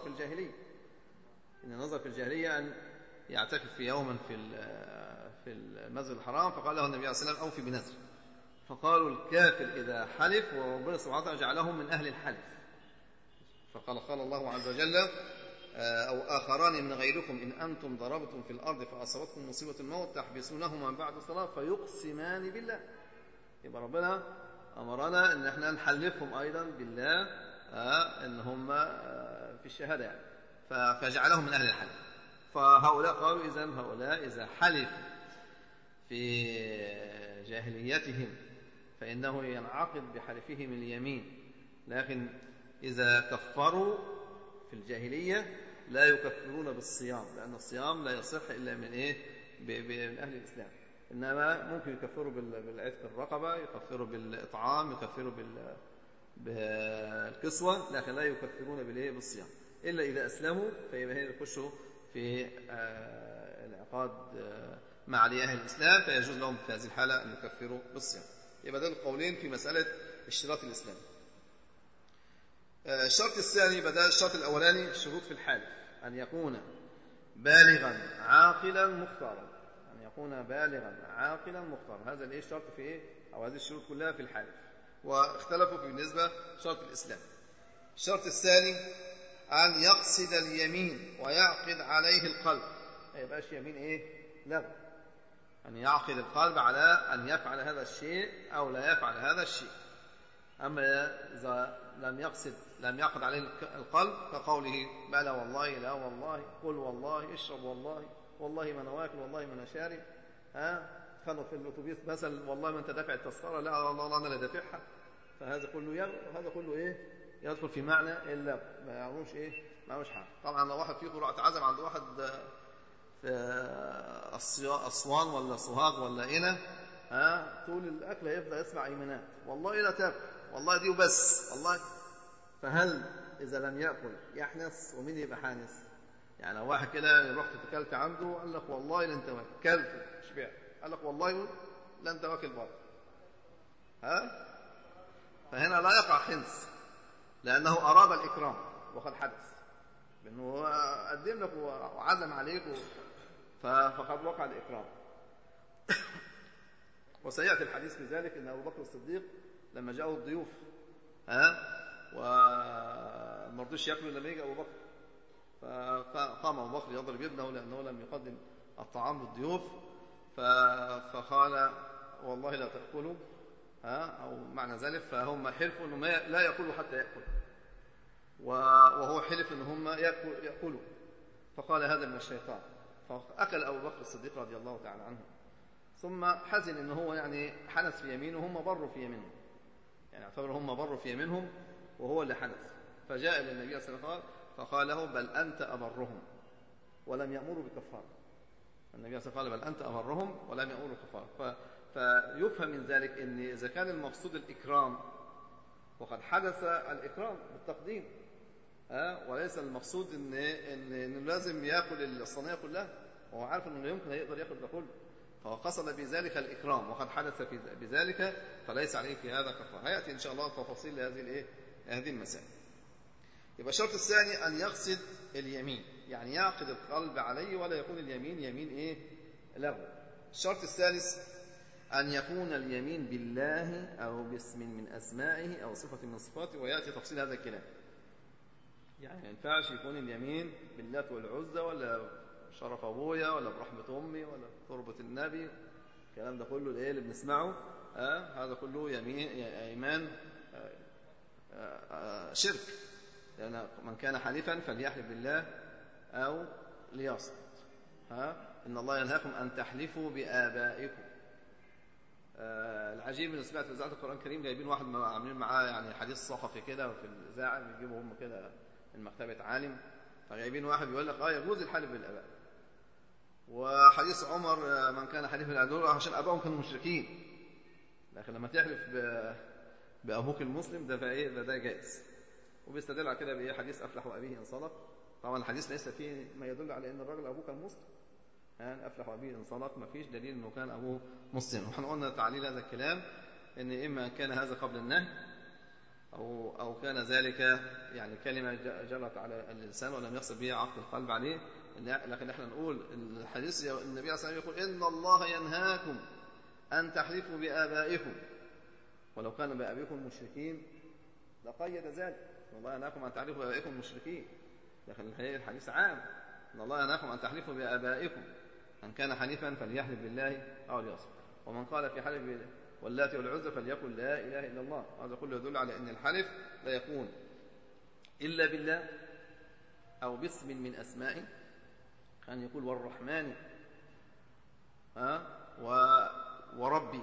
في الجاهليه ان يعتكف في يوما في المسجد الحرام، فقال له النبي عليه الصلاه والسلام اوفي بنذر، فقالوا الكافر اذا حلف وربنا سبحانه وتعالى جعلهم من اهل الحلف، قال الله عز وجل أو آخران من غيركم إن أنتم ضربتم في الأرض فأصابتكم مصيبة الموت تحبسونهما من بعد الصلاة فيقسمان بالله. يبقى ربنا أمرنا إن احنا نحلفهم أيضا بالله إن هم في الشهادة يعني، فجعلهم من أهل الحلف. فهؤلاء قالوا هؤلاء إذا حلف في جاهليتهم فإنه ينعقد بحلفهم اليمين، لكن إذا كفروا في الجاهلية لا يكفرون بالصيام، لأن الصيام لا يصح إلا من من أهل الإسلام. إنما ممكن يكفروا بالعتق الرقبة، يكفروا بالإطعام، يكفروا بالكسوة، لكن لا يكفرون بالصيام إلا إذا أسلموا، فيبقى يخشوا في العقاد مع أهل الإسلام، فيجوز لهم في هذه الحالة أن يكفروا بالصيام. يبقى ده القولين في مسألة اشتراط الإسلام. الشرط الثاني بدأ الشرط الأولاني الشروط في الحالف: أن يكون بالغا عاقلا مختارا. أن يكون بالغا عاقلا مختارا، هذا الشرط في أو هذه الشروط كلها في الحالف. واختلفوا بالنسبة شرط الإسلام. الشرط الثاني أن يقصد اليمين ويعقد عليه القلب، ما يبقاش يمين لغو، أن يعقد القلب على أن يفعل هذا الشيء أو لا يفعل هذا الشيء. أما إذا لم يعقد عليه القلب كقوله بلى والله لا والله قل والله اشرب والله ما انا واكل والله ما انا شارب، خلوا في الاتوبيس مثلا والله ما انت دافع التذكره، لا والله انا اللي دافعها، فهذا كله يدخل في معنى اللغو، ما يعملوش حاجه. طبعا لو واحد فيكم راح اتعزم عند واحد في أسوان ولا سوهاج ولا هنا، طول الاكل هيفضل يسمع ايمانات، والله لا تاكل، والله دي وبس، والله. فهل إذا لم يأكل يحنث؟ ومين يبقى حانث؟ يعني لو واحد كده رحت اكلت عنده قال لك والله لا انت اكلت شبعت، قال لك والله لا انت واكل برضه، فهنا لا يقع حنث، لأنه أراد الإكرام وقد حدث، لأنه قدم لك وعزم عليك فقد وقع الإكرام. وسيأتي الحديث في ذلك أن أبو بكر الصديق لما جاءه الضيوف وما رضوش ياكلوا لما يجي أبو بكر، فقام أبو بكر يضرب ابنه لأنه لم يقدم الطعام للضيوف، فقال والله لا تأكلوا، أو معنى ذلك، فهم حلفوا أنهم لا يأكلوا حتى يأكل، وهو حلف أن هم يأكلوا، فقال هذا من الشيطان، فأكل أبو بكر الصديق رضي الله تعالى عنه، ثم حزن إن هو يعني حنث في يمينه وهم بروا في يمينهم، يعني اعتبروا هم بروا في يمينهم وهو اللي حنث. فجاء إلى النبي صلى الله عليه وسلم فقال له بل أنت أبرهم، ولم يأمروا بكفارة. النبي صلى الله عليه وسلم قال بل أنت أبرهم ولم يأمروا بكفارة. فيفهم من ذلك أن إذا كان المقصود الإكرام وقد حدث الإكرام بالتقديم، وليس المقصود إنه لازم يأكل الصينية كلها، وهو عارف إنه لا يمكن يقدر يأكل ده كله، فهو قصد بذلك الإكرام وقد حدث بذلك، فليس عليه في هذا كفارة. هيأتي إن شاء الله تفاصيل هذه المسائل. يبقى الشرط الثاني أن يقصد اليمين، يعني يعقد القلب عليه ولا يكون اليمين يمين لغو. الشرط الثالث أن يكون اليمين بالله أو باسم من أسمائه أو صفة من صفاته، ويأتي تفصيل هذا الكلام. يعني ما ينفعش يكون اليمين باللات والعزى ولا شرف أبويا ولا برحمة أمي ولا تربة النبي، الكلام ده كله اللي بنسمعه هذا كله يمين إيمان شرك. لأن من كان حليفا فليحلف بالله أو ليصمت. إن الله ينهاكم أن تحلفوا بآبائكم. العجيب من سمعت في إذاعة القرآن الكريم جايبين واحد عاملين معاه يعني حديث صحفي كده في الإذاعة، بيجيبوا هم كده من مكتبة عالم، فجايبين واحد بيقول لك يجوز الحلف بالآباء. وحديث عمر من كان حليفا بالآباء عشان آبائهم كانوا مشركين، لكن لما تحلف بأبوك المسلم ده ده جائز. وبيستدل على كده حديث أفلح وأبيه إن صدق. طبعا الحديث ليس فيه ما يدل على أن الرجل أبوه كان مسلم، أفلح وأبيه إن صدق، ما فيش دليل أنه كان أبوه مسلم. ونحن قلنا تعليل هذا الكلام أن إما كان هذا قبل النهي أو كان ذلك يعني كلمة جرت على اللسان ولم يقصد بها عقد القلب عليه. لكن احنا نقول الحديث النبي صلى الله عليه وسلم يقول إن الله ينهاكم أن تحلفوا بآبائكم، ولو كان بآبائكم مشركين لقيد ذلك. إن الله ينهاكم أن تحلفوا بآبائكم المشركين، لكن الحديث عام. إن الله ينهاكم أن تحلفوا بآبائكم، من كان حنيفا فليحلف بالله أو ليصمت. ومن قال في حلف واللات والعزى فليقل لا إله إلا الله. هذا كله يدل على أن الحلف لا يكون إلا بالله أو باسم من أسمائه، كان يقول والرحمن وربي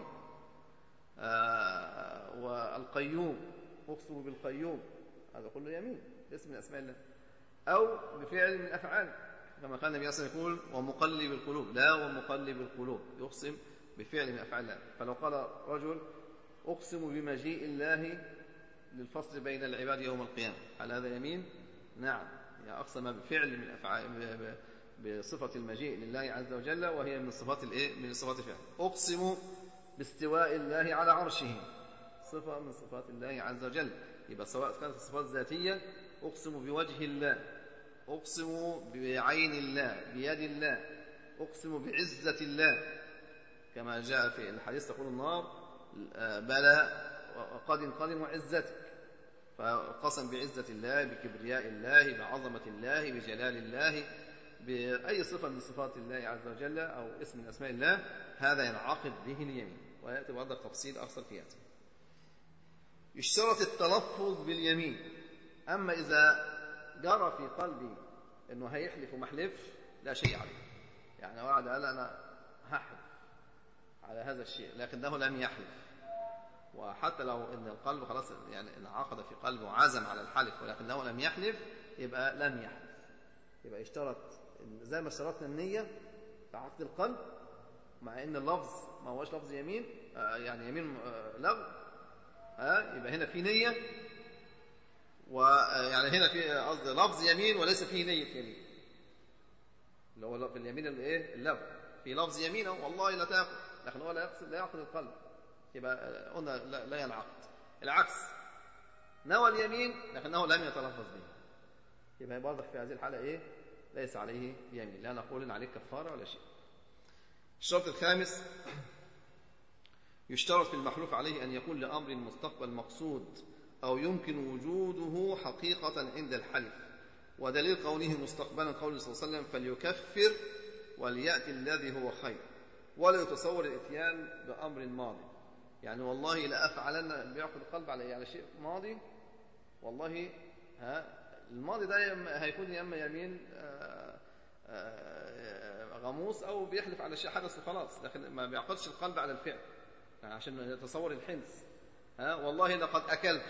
والقيوم، أقسم بالقيوم، هذا كله يمين اسم من أسماء الله، أو بفعل من أفعال، كما كان النبي صلى الله عليه وسلم يقول ومقلب القلوب، لا ومقلب القلوب، يقسم بفعل من أفعال الله. فلو قال رجل أقسم بمجيء الله للفصل بين العباد يوم القيامة، هل هذا يمين؟ نعم، يعني أقسم بفعل من أفعال بصفة المجيء لله عز وجل، وهي من صفات من صفات الفعل. أقسم باستواء الله على عرشه، صفة من صفات الله عز وجل. يبقى سواء كانت صفات ذاتية، أقسم بوجه الله، أقسم بعين الله، بيد الله، أقسم بعزة الله، كما جاء في الحديث تقول النار بلى قد وعزتك، فقسم بعزة الله، بكبرياء الله، بعظمة الله، بجلال الله، بأي صفة من صفات الله عز وجل أو اسم من أسماء الله، هذا ينعقد به اليمين. ويأتي بعض التفصيل أكثر فيها. يشترط التلفظ باليمين. أما إذا جرى في قلبي أنه هيحلف وما حلفش لا شيء عليه، يعني واحد قال أنا هحلف على هذا الشيء لكنه لم يحلف، وحتى لو أن القلب خلاص يعني انعقد في قلبه وعزم على الحلف ولكنه لم يحلف، يبقى لم يحلف. يبقى يشترط زي ما اشترطنا النية في عقد القلب، مع أن اللفظ ما هوش لفظ يمين، يعني يمين لغو، يبقى هنا في نية، ويعني هنا في قصد لفظ يمين وليس فيه نية يمين، اللي هو في اليمين اللغو، في لفظ يمين والله لا تأكل، لكن هو لا يعقد القلب، يبقى قلنا لا ينعقد. العكس، نوى اليمين لكنه لم يتلفظ به، يبقى واضح في هذه الحالة ليس عليه يمين، لا نقول إن عليه كفارة ولا شيء. الشرط الخامس، يشترط في المحلوف عليه أن يكون لأمر مستقبل مقصود أو يمكن وجوده حقيقة عند الحلف. ودليل قوله مستقبلا قوله صلى الله عليه وسلم فليكفر وليأتي الذي هو خير، ولا يتصور الاتيان بأمر ماضي، يعني والله لا أفعلن، بيعقد القلب على شيء ماضي، والله الماضي ده هيكون يا إما يمين غموس أو بيحلف على شيء حدث وخلاص، لكن ما بيعقدش القلب على الفعل يعني عشان يتصور الحنث. والله لقد أكلت،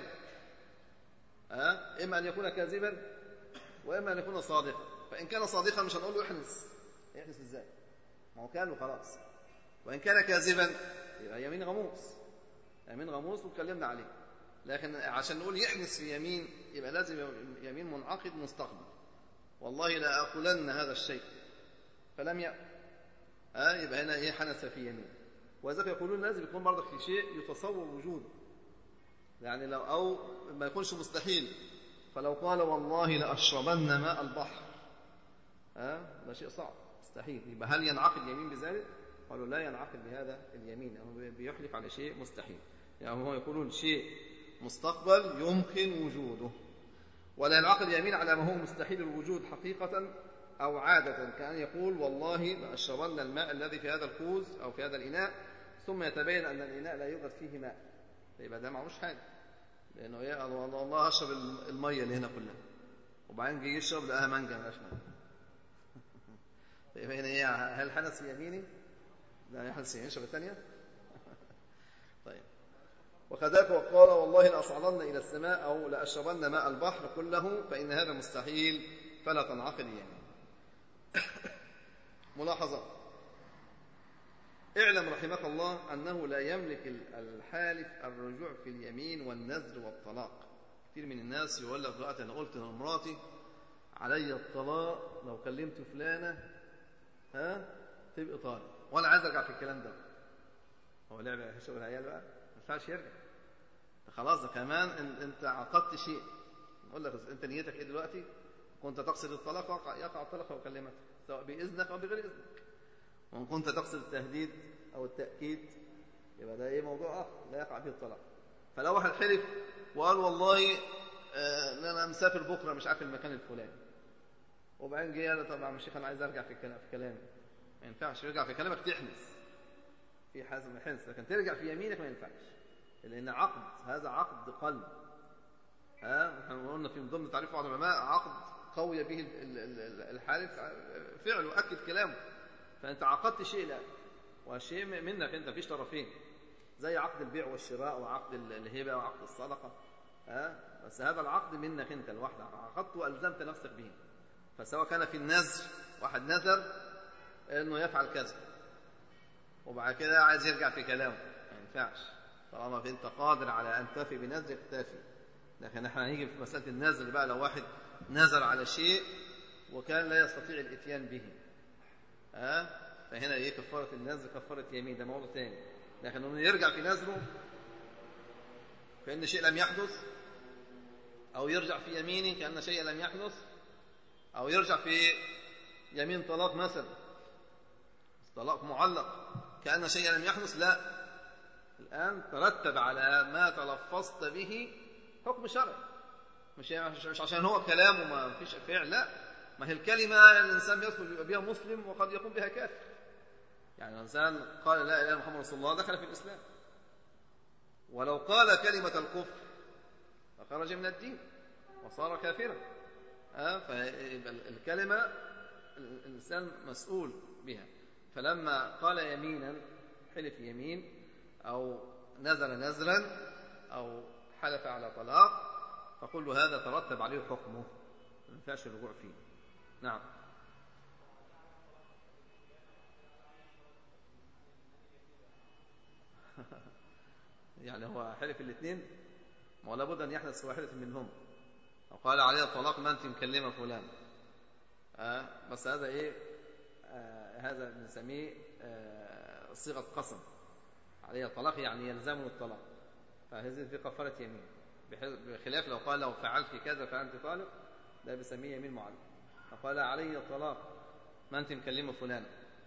إما أن يكون كاذبا وإما أن يكون صادقا. فإن كان صادقا مش هنقول له احنث إزاي؟ ما هو كان وخلاص. وإن كان كاذبا يبقى يمين غموس واتكلمنا عليه. لكن عشان نقول يحنث في يمين يبقى لازم يمين منعقد مستقبل، والله لا أقولن هذا الشيء فلم يأكل، يبقى هنا حنث في يمين. وذلك يقولون لازم يكون برضه في شيء يتصور وجوده، يعني لو أو ما يكونش مستحيل. فلو قال والله لأشربن ماء البحر، ده شيء صعب مستحيل، يبقى هل ينعقد يمين بذلك؟ قالوا لا ينعقد بهذا اليمين، يعني بيحلف على شيء مستحيل. يعني هو يقولون شيء مستقبل يمكن وجوده، ولا ينعقد يمين على ما هو مستحيل الوجود حقيقة أو عادة، كأن يقول والله لأشربن الماء الذي في هذا الكوز أو في هذا الإناء، ثم يتبين أن الإناء لا يوجد فيه ماء، يبقى ده معهوش حاجة، لأنه يا الله أشرب المية اللي هنا كلها، وبعدين جه يشرب لقاها مانجا مالهاش ماء. يبقى هنا هل حدث في يميني؟ لا يحدث في يميني، يشرب الثانية. طيب. وكذلك وقال والله لأصعدن إلى السماء أو لأشربن ماء البحر كله، فإن هذا مستحيل فلا تنعقد اليمين. ملاحظة: اعلم رحمك الله أنه لا يملك الحالف الرجوع في اليمين والنذر والطلاق. كثير من الناس يقول لك دلوقتي أنا قلت لمراتي علي الطلاق لو كلمت فلانة تبقى طالق، وأنا عايز أرجع في الكلام ده. هو لعبة شغل العيال بقى، ما ينفعش يرجع خلاص، ده كمان أنت عقدت شيء. نقول لك أنت نيتك إيه دلوقتي؟ كنت تقصد الطلاق يقع الطلاق وكلمتك سواء بإذنك أو بغير إذنك، وإن كنت تقصد التهديد أو التأكيد يبقى ده موضوع آخر لا يقع فيه الطلاق. فلو واحد حلف وقال والله أنا مسافر بكرة مش عارف المكان الفلاني، وبعدين جه قال طبعا الشيخ أنا عايز أرجع في كلامي، ما ينفعش ترجع في كلامك، تحنث في حزم حنث، لكن ترجع في يمينك ما ينفعش، لأن عقد هذا عقد قلب. احنا قلنا في ضمن تعريف بعض العلماء عقد قوي به الحالف فعله وأكد كلامه، فأنت عقدت شيء لا والشيء منك أنت، فيش طرفين، زي عقد البيع والشراء وعقد الهبة وعقد الصدقة. بس هذا العقد منك أنت لوحدك، عقدت وألزمت نفسك به. فسواء كان في النذر، واحد نذر أنه يفعل كذا وبعد كده عايز يرجع في كلامه، ما ينفعش طالما أنت قادر على أن تفي بنذرك تافي. لكن احنا هنيجي في مسألة النذر بقى، لو واحد نذر على شيء وكان لا يستطيع الاتيان به، فهنا كفارة النذر كفارة يمين، ده موضوع ثاني. لكن انه يرجع في نذره كأن شيء لم يحدث، أو يرجع في يمينه كأن شيء لم يحدث، أو يرجع في يمين طلاق مثلا، طلاق معلق كأن شيء لم يحدث، لا، الآن ترتب على ما تلفظت به حكم شرعي، مش عشان هو كلام وما فيش فعل، لا، ما هي الكلمة الإنسان بيدخل بها مسلم وقد يكون بها كافر. يعني الإنسان قال لا إله إلا محمد رسول الله دخل في الإسلام، ولو قال كلمة الكفر فخرج من الدين وصار كافرا. فالكلمة الإنسان مسؤول بها. فلما قال يمينا، حلف يمين أو نذر نذرا أو حلف على طلاق، فكل هذا ترتب عليه حكمه، ما ينفعش الرجوع فيه. نعم. يعني هو حلف الاثنين، ما هو لابد أن يحدث واحدة منهم. وقال عليه الطلاق ما أنت مكلمة فلان، بس هذا هذا بنسميه صيغة قسم. عليه الطلاق يعني يلزمه الطلاق، فهذه في كفارة يمين، بخلاف لو قال لو فعلت كذا فأنت طالق، ده بسميه يمين معلق. فقال علي الطلاق ما أنت مكلمة فلان،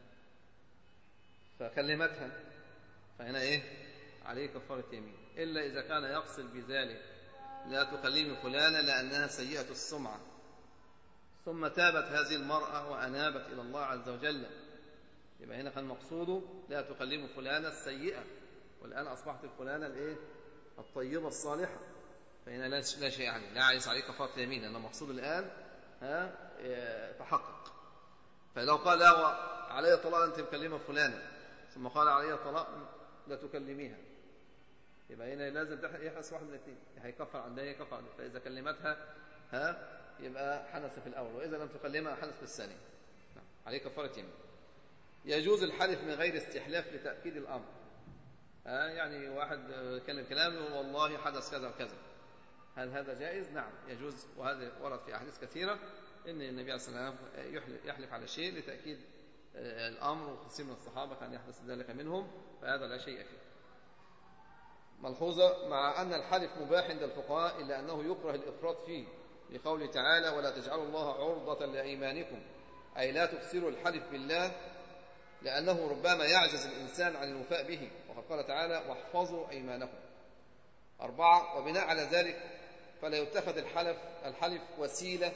فكلمتها، فهنا عليه كفارة يمين، إلا إذا كان يقصد بذلك لا تكلمي فلانة لأنها سيئة السمعة، ثم تابت هذه المرأة وأنابت إلى الله عز وجل، يبقى هنا كان مقصوده لا تكلمي فلانة السيئة، والآن أصبحت الفلانة الطيبة الصالحة، فهنا لا شيء عليه، لا عايز عليه كفارة يمين، لأن المقصود الآن تحقق. فلو قال له علي طلاق أنت مكلمة فلانة، ثم قال علي طلاق لا تكلميها، يبقى هنا لازم يحدث واحد من الاثنين، هيكفر عن ده يكفر عن ده. فإذا كلمتها يبقى حدث في الأول، وإذا لم تكلمها حدث في الثاني. نعم. عليه كفارة يمين. يجوز الحلف من غير استحلاف لتأكيد الأمر. يعني واحد كلم كلام يقول والله حدث كذا وكذا، هل هذا جائز؟ نعم يجوز، وهذا ورد في أحاديث كثيرة إن النبي عليه الصلاة والسلام يحلف على شيء لتأكيد الأمر، وكثير من الصحابة كان يحدث ذلك منهم، فهذا لا شيء فيه. ملحوظة: مع أن الحلف مباح عند الفقهاء إلا أنه يكره الإفراط فيه، لقوله تعالى: ولا تجعلوا الله عرضة لأيمانكم، أي لا تكثروا الحلف بالله، لأنه ربما يعجز الإنسان عن الوفاء به، وقد قال تعالى: واحفظوا أيمانكم. 4. وبناء على ذلك فلا يتخذ الحلف وسيلة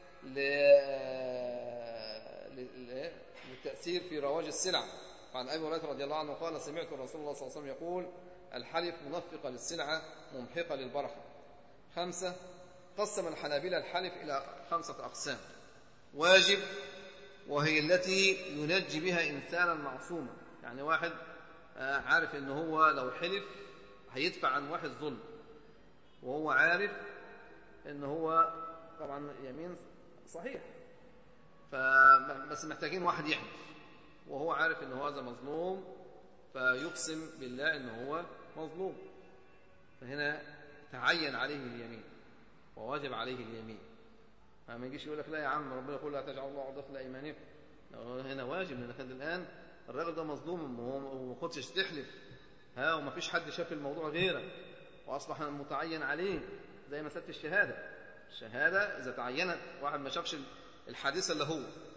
للتأثير في رواج السلع. فعن أبي هريرة رضي الله عنه قال: سمعت الرسول الله صلى الله عليه وسلم يقول: الحلف منفقة للسلعة ممحقة للبركة. 5. قسم الحنابلة الحلف إلى 5 أقسام: واجب، وهي التي ينجي بها إنسانا معصوما، يعني واحد عارف إنه هو لو حلف هيدفع عن واحد ظلم، وهو عارف إنه هو طبعا يمين صحيح، بس محتاجين واحد يحلف وهو عارف إنه هذا مظلوم، فيقسم بالله إنه هو مظلوم، فهنا تعين عليه اليمين وواجب عليه اليمين. ما يجيش يقول لك لا يا عم ربنا يقول لا تجعلوا الله عرضة لأيمانكم، هنا واجب، لأن كان الآن الراجل ده مظلوم وما خدش تحلف، وما فيش حد شاف الموضوع غيرك، وأصبح متعين عليه، زي مسألة الشهادة إذا تعينت واحد ما شافش الحادثة اللي هو،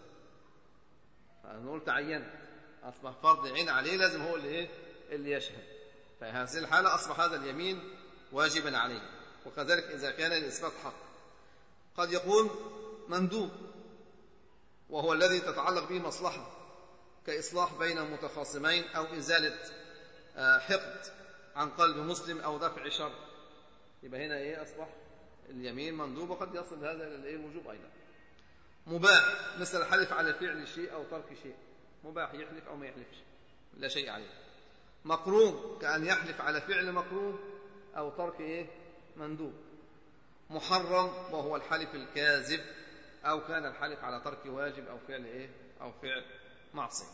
فنقول تعينت، أصبح فرض عين عليه، لازم هو اللي يشهد، فهذه الحالة أصبح هذا اليمين واجبا عليه. وكذلك إذا كان الإثبات حق. قد يكون مندوب، وهو الذي تتعلق به مصلحة كإصلاح بين متخاصمين، أو إزالة حقد عن قلب مسلم، أو دفع شر، يبقى هنا أصبح اليمين مندوب، وقد يصل هذا إلى الوجوب أيضا. مباح، مثل الحلف على فعل شيء أو ترك شيء، مباح يحلف أو ما يحلفش، لا شيء عليه. مكروه، كأن يحلف على فعل مكروه أو ترك مندوب. محرم، وهو الحلف الكاذب، أو كان الحلف على ترك واجب أو فعل أو فعل معصية.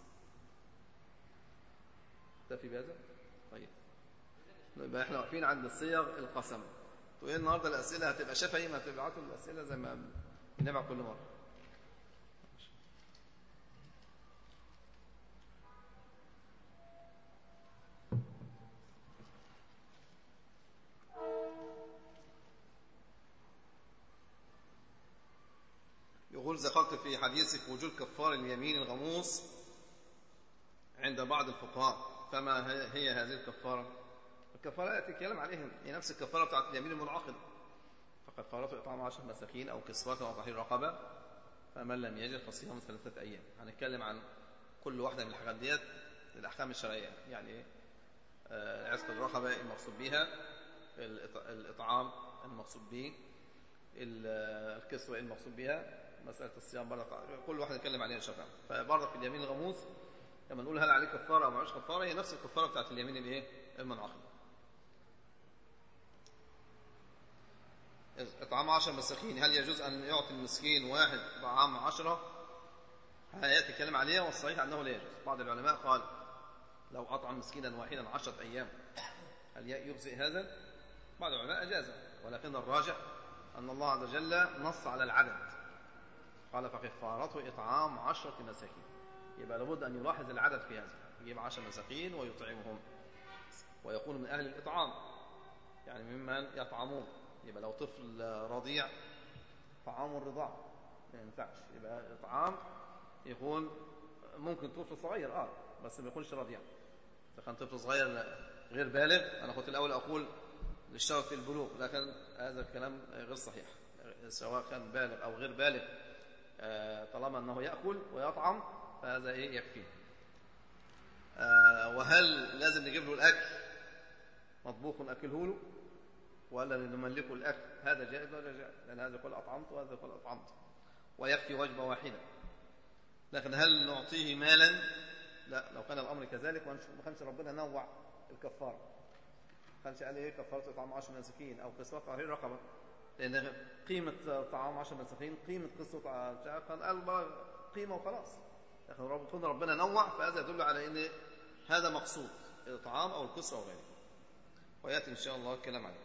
تكفي بهذا؟ طيب، يبقى احنا واقفين عند الصيغ القسم. تقول النهارده الأسئلة هتبقى شفهي، ما تبعتوا الأسئلة زي ما بنبع كل مرة. يقول: ذكرت في حديثك وجود كفار اليمين الغموس عند بعض الفقهاء، فما هي هذه الكفارة؟ الكفارة التي تتكلم عليها هي نفس الكفارة بتاعت اليمين المنعقد، فكفارته إطعام 10 مساكين أو كسوتهم أو تحرير رقبة، فمن لم يجد فصيام 3 أيام. هنتكلم عن كل واحدة من الحاجات ديت الأحكام الشرعية، يعني عتق الرقبة المقصود بها، الإطعام المقصود به، الكسوة المقصود بها، مسألة الصيام برضه كل واحد نتكلم عليها إن شاء الله. فبرضه في اليمين الغموس لما نقول هل عليه كفارة أو معلوش كفارة، هي نفس الكفارة بتاعت اليمين المنعقد. إطعام 10 مساكين، هل يجوز أن يعطي المسكين واحد طعام 10؟ هيأتي الكلام عليها، والصحيح أنه لا يجوز. بعض العلماء قال لو أطعم مسكينا واحدا 10 أيام هل يجزئ هذا؟ بعض العلماء أجازه، ولكن الراجح أن الله عز وجل نص على العدد، قال فكفارته إطعام 10 مساكين، يبقى لابد أن يلاحظ العدد في هذا، يجيب 10 مساكين ويطعمهم، ويكون من أهل الإطعام، يعني ممن يطعمون. يبقى لو طفل رضيع طعام الرضاع ما ينفعش، يبقى إطعام يكون ممكن طفل صغير بس ما يكونش رضيع. إذا كان طفل صغير غير بالغ، أنا كنت الأول أقول للشرط في البلوغ، لكن هذا الكلام غير صحيح، سواء كان بالغ أو غير بالغ، طالما أنه يأكل ويطعم فهذا يكفي. وهل لازم نجيب له الأكل مطبوخ نأكله له، ولا نملكه الأكل؟ هذا جائز ولا جائز، لأن هذا يقول أطعمت وهذا يقول أطعمت، ويكفي وجبة واحدة. لكن هل نعطيه مالا؟ لا. لو كان الأمر كذلك ما كانش ربنا نوع الكفارة، ما كانش قال إيه كفارة إطعام 10 مساكين أو كسوة تحرير رقبة، لأن قيمة طعام 10 مساكين قيمة قصة كان قال قيمة وخلاص. لكن ربنا نوع، فهذا يدل على أن هذا مقصود، الإطعام أو الكسوة أو غيره، ويأتي إن شاء الله الكلام عليه.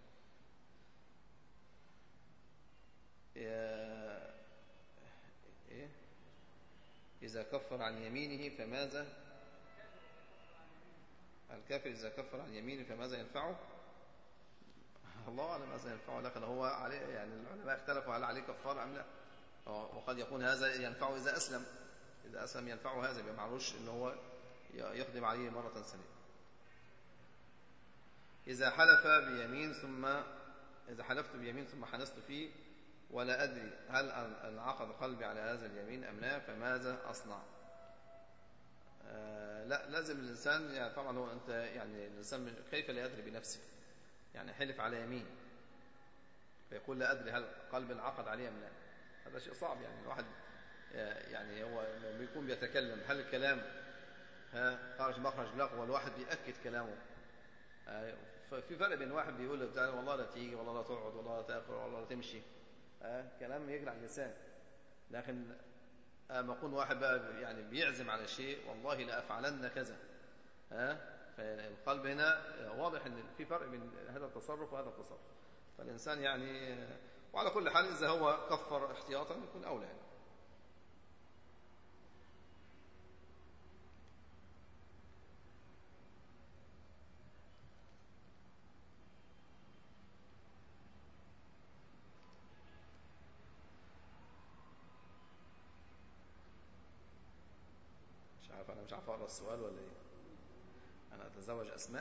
إيه؟ إذا كفر عن يمينه فماذا؟ الكافر إذا كفر عن يمينه فماذا ينفعه؟ الله أعلم ماذا ينفعه، لكن هو عليه يعني العلماء اختلفوا هل عليه كفار أم لا. وقد يكون هذا ينفعه إذا أسلم، إذا أسلم ينفعه هذا، يبقى معلوش إن هو يقدم عليه مرة ثانية. إذا حلفت بيمين ثم حنست فيه ولا أدري هل انعقد قلبي على هذا اليمين أم لا، فماذا أصنع؟ لا، لازم الإنسان يعني طبعا هو أنت يعني الإنسان كيف لا يدري بنفسه؟ يعني حلف على يمين فيقول لا أدري هل قلب انعقد عليه أم لا، هذا شيء صعب. يعني الواحد يعني هو بيكون بيتكلم هل الكلام خرج مخرج لغو والواحد بيأكد كلامه. ففي فرق بين واحد بيقول والله لا تيجي والله لا تقعد والله لا تأكل والله لا تمشي، كلام يجري على اللسان. لكن ما يكون واحد بقى يعني بيعزم على شيء والله لا أفعلن كذا، فالقلب هنا واضح ان في فرق بين هذا التصرف وهذا التصرف. فالإنسان يعني وعلى كل حال إذا هو كفر احتياطا يكون أولى يعني. مش عارف، أنا مش عارف أقرأ السؤال ولا إيه. أنا أتزوج أسماء؟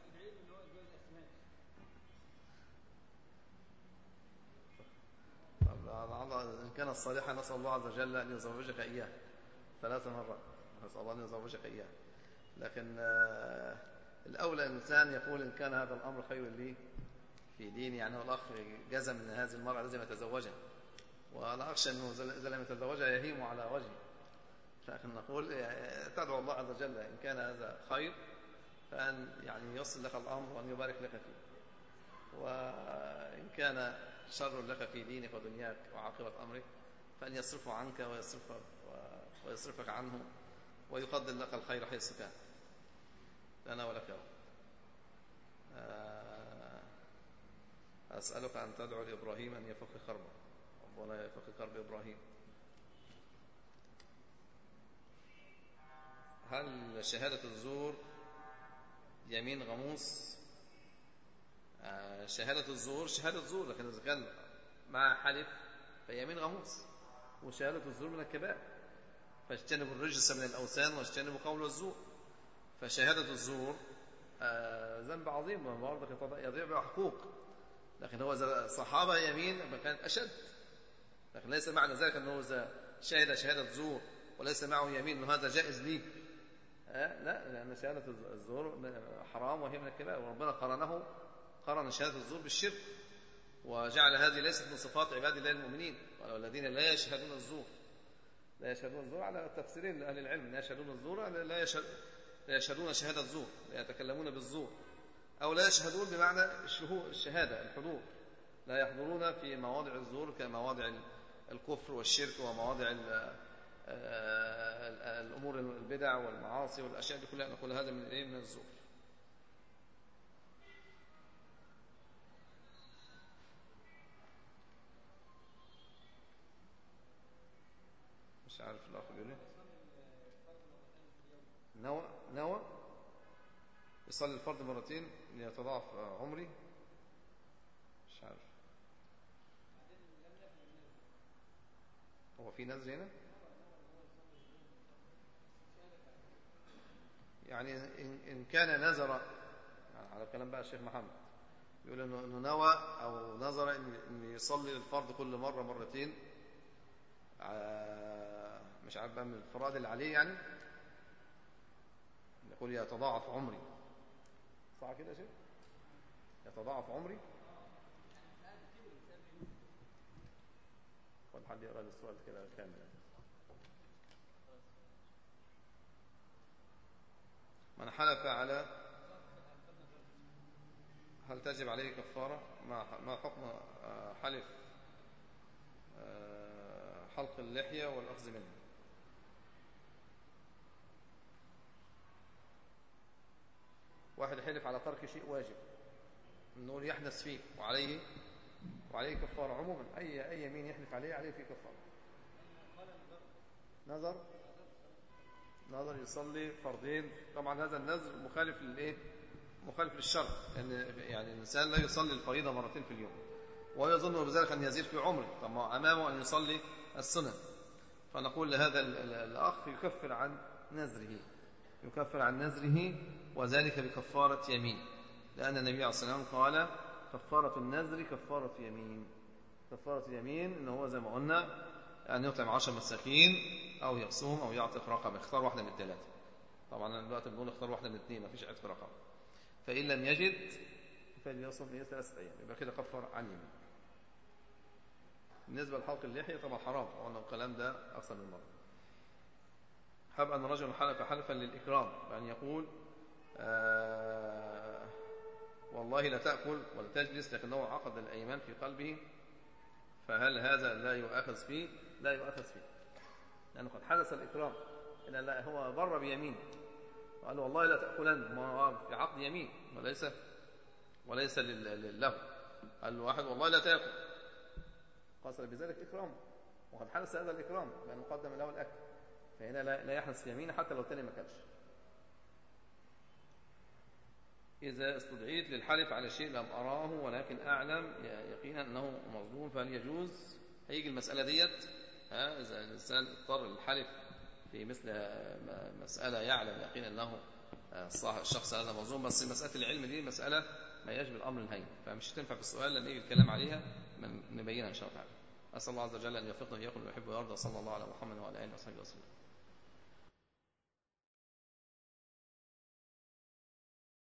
إن كانت صالحة نسأل الله عز وجل أن يزوجك إياه 3 مرات، نسأل الله أن يزوجك إياه. لكن الأولى الإنسان يقول إن كان هذا الأمر خير لي في ديني، يعني هو الأخ جزم أن هذه المرأة لازم يتزوجها، وأنا أخشى أنه إذا لم يتزوجها يهيم على وجهه. لكن نقول تدعو الله عز وجل إن كان هذا خير فأن يعني يصل لك الأمر وأن يبارك لك فيه، وإن كان شر لك في دينك ودنياك وعاقبة أمرك فأن يصرفه عنك ويصرفك عنه ويقدر لك الخير حيث كان لنا ولك يوم. أسألك أن تدعو لإبراهيم أن يفك كربه، ربنا يفك كرب إبراهيم. هل شهادة الزور يمين غموس؟ شهادة الزور شهادة زور، لكن إذا كان مع حلف فيمين غموس، وشهادة الزور من الكبائر، فاجتنبوا الرجس من الأوثان واجتنبوا قول الزور. فشهادة الزور ذنب عظيم وبرضه يضيع بها حقوق، لكن هو صحابة يمين كانت أشد. لكن ليس معنى ذلك أنه إذا شهد شهادة زور وليس معه يمين أنه هذا جائز لي، لا، لأن شهادة الزور حرام وهي من الكبائر، وربنا قرن شهادة الزور بالشرك، وجعل هذه ليست من صفات عباد الله المؤمنين، والذين لا يشهدون الزور. لا يشهدون الزور على التفسيرين لأهل العلم، لا يشهدون الزور لا يشهدون شهادة الزور، لا يتكلمون بالزور، أو لا يشهدون بمعنى الشهادة الحضور، لا يحضرون في مواضع الزور كمواضع الكفر والشرك ومواضع الأمور البدع والمعاصي والأشياء دي كلها، نقول هذا من الزور. مش عارف الأخ بيقول ايه. نوى يصلي الفرض مرتين ليتضاعف عمري، مش عارف هو في نذر هنا يعني إن كان نذر يعني على كلام بقى الشيخ محمد يقول إنه نوى أو نذر إن يصلي الفرض كل مرة مرتين، مش عارف بقى من الفرائض اللي عليه، يعني يقول يتضاعف عمري، صح كده يا شيخ؟ يتضاعف عمري. ولا حد يقرأ السؤال كده كامل؟ من حلف على، هل تجب عليه كفارة؟ ما حكم حلف حلق اللحية والأخذ منها؟ واحد حلف على ترك شيء واجب، نقول يحدث فيه وعليه كفارة عموما. أي يمين يحلف عليه فيه كفارة. نظر يصلي فرضين، طبعا هذا النذر مخالف للايه؟ مخالف للشرع، يعني الإنسان لا يصلي الفريضة مرتين في اليوم ويظن بذلك أن يزيد في عمره، طب ما أمامه أن يصلي السنن. فنقول لهذا الأخ يكفر عن نذره وذلك بكفارة يمين، لأن النبي عليه الصلاة والسلام قال كفارة النذر كفارة يمين. كفارة اليمين إن هو زي ما قلنا أن يطعم 10 مساكين أو يصوم أو يعتق رقبة، اختار واحدة من الثلاثة. طبعا دلوقتي بنقول اختار واحدة من الاثنين، ما فيش عتق رقبة. فإن لم يجد فليصوم 3 أيام، يبقى كده كفر عن يمين. بالنسبة لحلق اللحية طبعا حرام، وأن الكلام ده أكثر من مرة. حب أن رجل حلف حلفا للإكرام بأن يقول والله لا تأكل ولا تجلس، لكنه عقد الأيمان في قلبه، فهل هذا لا يؤاخذ فيه؟ لا يؤاخذ فيه، لأنه قد حدث الإكرام، إن لا هو بر بيمين وقال والله لا تأكلن، ما هو في عقد يمين وليس لله. قال له واحد والله لا تأكل، قصر بذلك إكرام، وقد حدث هذا الإكرام لأنه قدم له الأكل، فهنا لا يحدث يمين حتى لو الثاني ما كانش. إذا استدعيت للحلف على شيء لم أراه ولكن أعلم يقينا أنه مظلوم، فهل يجوز؟ هيجي المسألة ديت، إذا الإنسان اضطر للحلف في مثل مسألة يعلم يقينا أنه الشخص هذا مظلوم، بس مسألة العلم دي مسألة ما يجب الأمر الهين، فمش تنفع في السؤال لما يجي الكلام عليها نبينها إن شاء الله تعالى. أسأل الله عز وجل أن يوفقنا وإياكم ويحب ويرضى. صلى الله على محمد وعلى آله وصحبه وسلم.